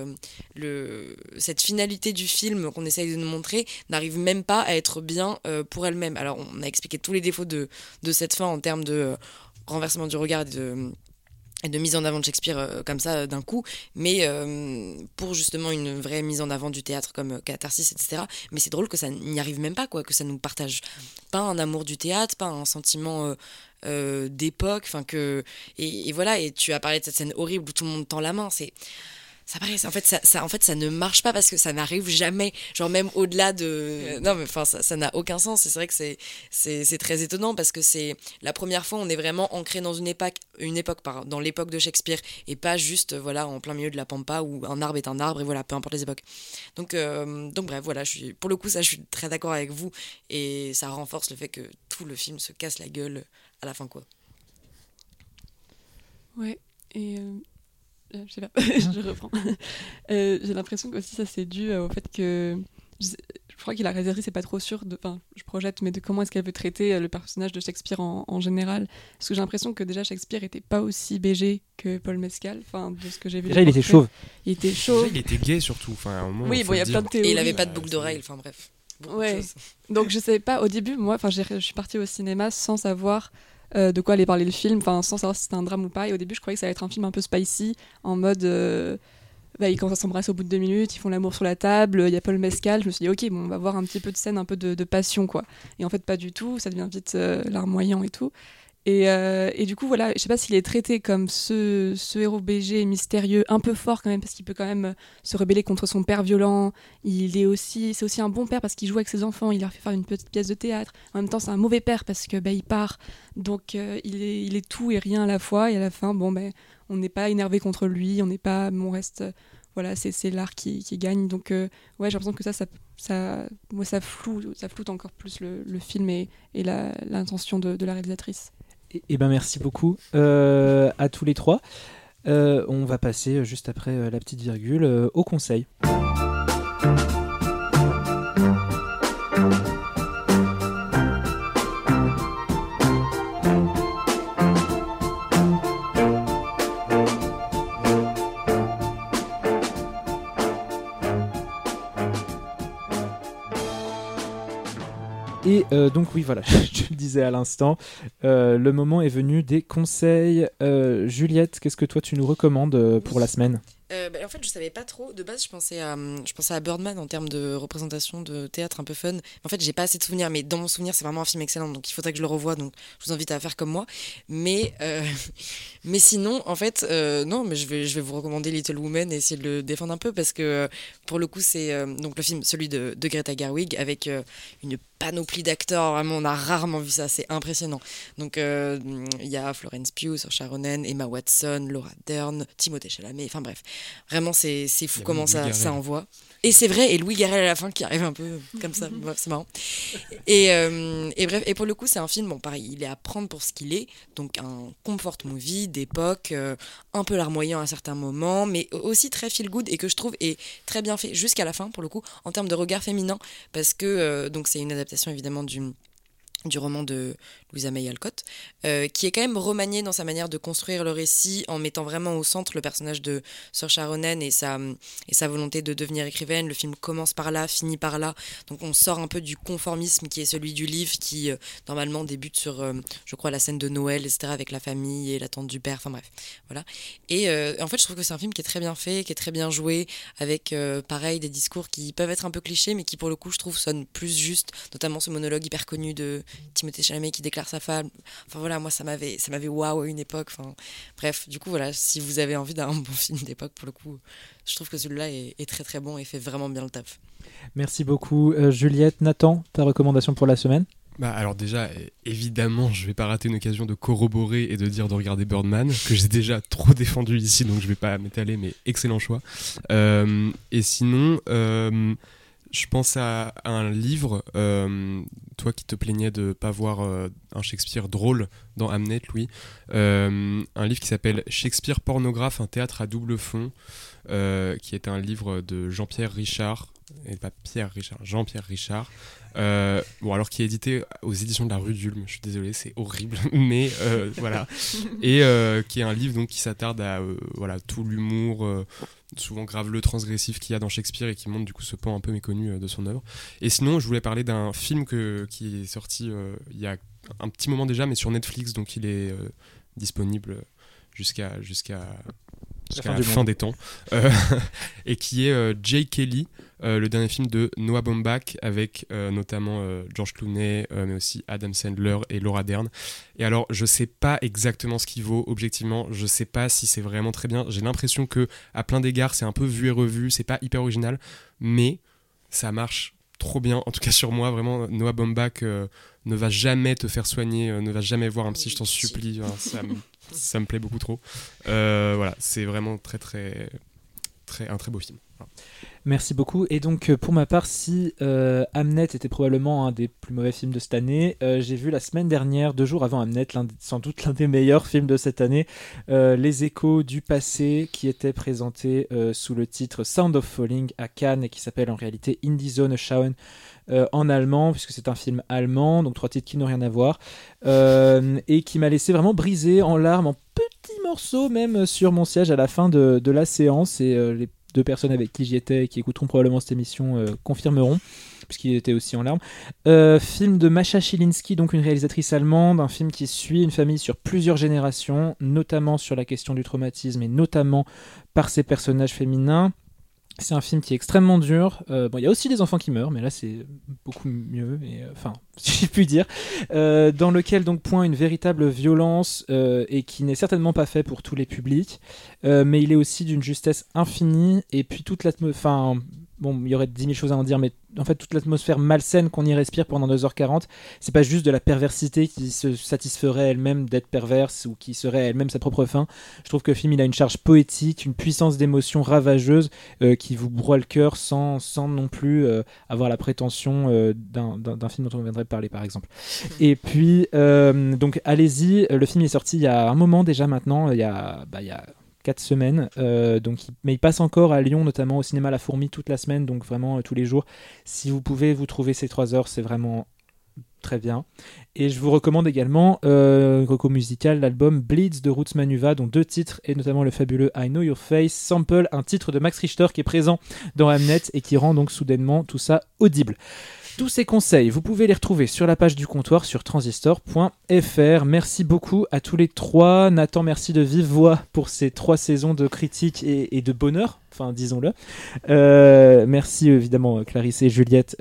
cette finalité du film qu'on essaye de nous montrer n'arrive même pas à être bien pour elle-même. Alors, on a expliqué tous les défauts de cette fin en termes de renversement du regard et de mise en avant de Shakespeare comme ça d'un coup, mais pour justement une vraie mise en avant du théâtre comme catharsis, etc. Mais c'est drôle que ça n'y arrive même pas, quoi, que ça nous partage pas un amour du théâtre, pas un sentiment d'époque, enfin que et voilà. Et tu as parlé de cette scène horrible où tout le monde tend la main, ça paraît, en fait, ça ne marche pas parce que ça n'arrive jamais. Genre, même au-delà de. Non, mais enfin, ça n'a aucun sens. Et c'est vrai que c'est très étonnant parce que c'est la première fois, on est vraiment ancré dans une époque, dans l'époque de Shakespeare et pas juste, voilà, en plein milieu de la pampa où un arbre est un arbre et voilà, peu importe les époques. Donc bref, voilà, pour le coup, ça, je suis très d'accord avec vous et ça renforce le fait que tout le film se casse la gueule à la fin, quoi. Ouais, et. Je sais pas, je reprends. J'ai l'impression que aussi ça c'est dû au fait que je crois que la réalisatrice n'est pas trop sûre enfin je projette, mais de comment est-ce qu'elle veut traiter le personnage de Shakespeare en général, parce que j'ai l'impression que déjà Shakespeare était pas aussi BG que Paul Mescal, enfin de ce que j'ai vu. Déjà il était chauve. Il était chauve. Déjà, il était gay surtout, enfin à un moment. Oui, bon, il y a plein de théories. Et il avait pas de boucle d'oreille, enfin bref. Ouais. Donc je savais pas au début, moi, enfin je suis partie au cinéma sans savoir de quoi allait parler le film, enfin sans savoir si c'était un drame ou pas, et au début je croyais que ça allait être un film un peu spicy, en mode ils commencent à s'embrasser au bout de 2 minutes, ils font l'amour sur la table, il y a Paul Mescal, je me suis dit ok, bon, on va voir un petit peu de scène, un peu de passion, quoi, et en fait pas du tout, ça devient vite larmoyant et tout. Et du coup, voilà, je sais pas s'il est traité comme ce héros BG mystérieux, un peu fort quand même, parce qu'il peut quand même se rebeller contre son père violent. C'est aussi un bon père parce qu'il joue avec ses enfants, il leur fait faire une petite pièce de théâtre. En même temps, c'est un mauvais père parce que il part, donc il est tout et rien à la fois. Et à la fin, on n'est pas énervé contre lui, on reste, voilà, c'est l'art qui gagne. Donc ouais, j'ai l'impression que ça floute encore plus le film et l'intention de la réalisatrice. Eh ben merci beaucoup à tous les trois. On va passer juste après la petite virgule au conseil. Et donc oui, voilà, je le disais à l'instant, le moment est venu des conseils. Juliette, qu'est-ce que toi tu nous recommandes pour la semaine ? En fait, je savais pas trop. De base, je pensais à Birdman en termes de représentation de théâtre un peu fun. En fait, j'ai pas assez de souvenirs, mais dans mon souvenir, c'est vraiment un film excellent. Donc, il faudrait que je le revoie. Donc, je vous invite à faire comme moi. Mais sinon, en fait, non, mais je vais vous recommander Little Women et essayer de le défendre un peu parce que pour le coup, c'est donc le film, celui de Greta Gerwig, avec une panoplie d'acteurs. Vraiment, on a rarement vu ça. C'est impressionnant. Donc, il y a Florence Pugh, Saoirse Ronan, Emma Watson, Laura Dern, Timothée Chalamet. Enfin bref. Vraiment, c'est fou comment ça envoie. Et c'est vrai, et Louis Garrel à la fin qui arrive un peu comme ça. Bref, c'est marrant. Et bref, et pour le coup, c'est un film, bon, pareil, il est à prendre pour ce qu'il est. Donc, un comfort movie d'époque, un peu larmoyant à certains moments, mais aussi très feel good et que je trouve est très bien fait jusqu'à la fin, pour le coup, en termes de regard féminin. Parce que, donc, c'est une adaptation évidemment du roman de Louisa May Alcott, qui est quand même remanié dans sa manière de construire le récit en mettant vraiment au centre le personnage de Saoirse Ronan et sa volonté de devenir écrivaine. Le film commence par là, finit par là, donc on sort un peu du conformisme qui est celui du livre qui normalement débute sur, je crois, la scène de Noël, etc., avec la famille et la tante du père, enfin bref, voilà. Et en fait, je trouve que c'est un film qui est très bien fait, qui est très bien joué, avec pareil, des discours qui peuvent être un peu clichés, mais qui pour le coup, je trouve, sonnent plus juste, notamment ce monologue hyper connu de Timothée Chalamet qui déclare sa femme. Enfin voilà, moi ça m'avait waouh à une époque. Enfin bref, du coup voilà, si vous avez envie d'un bon film d'époque, pour le coup, je trouve que celui-là est très très bon et fait vraiment bien le taf. Merci beaucoup Juliette. Nathan, ta recommandation pour la semaine ? Alors déjà, évidemment, je vais pas rater une occasion de corroborer et de dire de regarder Birdman, que j'ai déjà trop défendu ici, donc je vais pas m'étaler, mais excellent choix. Et sinon, je pense à un livre, toi qui te plaignais de pas voir un Shakespeare drôle dans Hamnet, Louis, un livre qui s'appelle Shakespeare pornographe, un théâtre à double fond, qui est un livre de Jean-Pierre Richard, et pas Pierre Richard, Jean-Pierre Richard, alors qui est édité aux éditions de la Rue d'Ulm, je suis désolé, c'est horrible, mais voilà, et qui est un livre donc qui s'attarde à tout l'humour souvent graveleux, transgressif qu'il y a dans Shakespeare et qui montre du coup ce pan un peu méconnu de son œuvre. Et sinon, je voulais parler d'un film qui est sorti il y a un petit moment déjà, mais sur Netflix, donc il est disponible jusqu'à la fin des temps, et qui est Jay Kelly, le dernier film de Noah Baumbach avec notamment George Clooney, mais aussi Adam Sandler et Laura Dern. Et alors, je sais pas exactement ce qu'il vaut, objectivement, je sais pas si c'est vraiment très bien. J'ai l'impression que à plein d'égards, c'est un peu vu et revu, c'est pas hyper original, mais ça marche trop bien, en tout cas sur moi, vraiment. Noah Baumbach ne va jamais te faire soigner, ne va jamais voir un psy, je t'en supplie, ça me plaît beaucoup trop. Voilà, c'est vraiment un très beau film. Voilà. Merci beaucoup. Et donc pour ma part, si Hamnet était probablement un des plus mauvais films de cette année, j'ai vu la semaine dernière, 2 jours avant Hamnet, sans doute l'un des meilleurs films de cette année, Les Échos du passé, qui était présenté sous le titre Sound of Falling à Cannes et qui s'appelle en réalité In die Sonne schauen en allemand, puisque c'est un film allemand, donc 3 titres qui n'ont rien à voir, et qui m'a laissé vraiment brisé en larmes, en petits morceaux même sur mon siège à la fin de la séance, et les 2 personnes avec qui j'y étais et qui écouteront probablement cette émission confirmeront, puisqu'il était aussi en larmes. Film de Masha Chilinski, donc une réalisatrice allemande, un film qui suit une famille sur plusieurs générations, notamment sur la question du traumatisme et notamment par ses personnages féminins. C'est un film qui est extrêmement dur. Bon, il y a aussi des enfants qui meurent, mais là c'est beaucoup mieux, enfin, si je puis dire. Dans lequel donc pointe une véritable violence et qui n'est certainement pas fait pour tous les publics, mais il est aussi d'une justesse infinie. Et puis toute l'atmosphère, bon, il y aurait 10 000 choses à en dire, mais en fait toute l'atmosphère malsaine qu'on y respire pendant 2h40, c'est pas juste de la perversité qui se satisferait elle-même d'être perverse ou qui serait elle-même sa propre fin. Je trouve que le film il a une charge poétique, une puissance d'émotion ravageuse qui vous broie le cœur sans non plus avoir la prétention d'un film dont on viendrait parler par exemple. Et puis donc allez-y, le film est sorti il y a un moment déjà maintenant, il y a 4 semaines, mais il passe encore à Lyon, notamment au cinéma La Fourmi toute la semaine, donc vraiment tous les jours. Si vous pouvez vous trouver ces 3 heures, c'est vraiment très bien. Et je vous recommande également reco musical, l'album Bleeds de Roots Manuva, dont 2 titres, et notamment le fabuleux I Know Your Face sample, un titre de Max Richter qui est présent dans Hamnet et qui rend donc soudainement tout ça audible. Tous ces conseils, vous pouvez les retrouver sur la page du comptoir sur transistor.fr. Merci beaucoup à tous les 3. Nathan, merci de vive voix pour ces 3 saisons de critique et de bonheur, enfin disons-le. Merci évidemment Clarisse et Juliette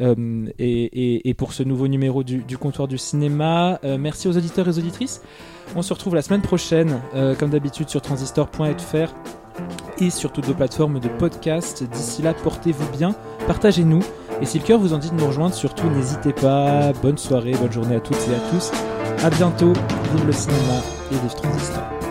et pour ce nouveau numéro du comptoir du cinéma. Merci aux auditeurs et aux auditrices. On se retrouve la semaine prochaine, comme d'habitude sur transistor.fr et sur toutes vos plateformes de podcast. D'ici là, portez-vous bien, partagez-nous. Et si le cœur vous en dit de nous rejoindre, surtout n'hésitez pas. Bonne soirée, bonne journée à toutes et à tous. À bientôt, vive le cinéma et vive Transistor.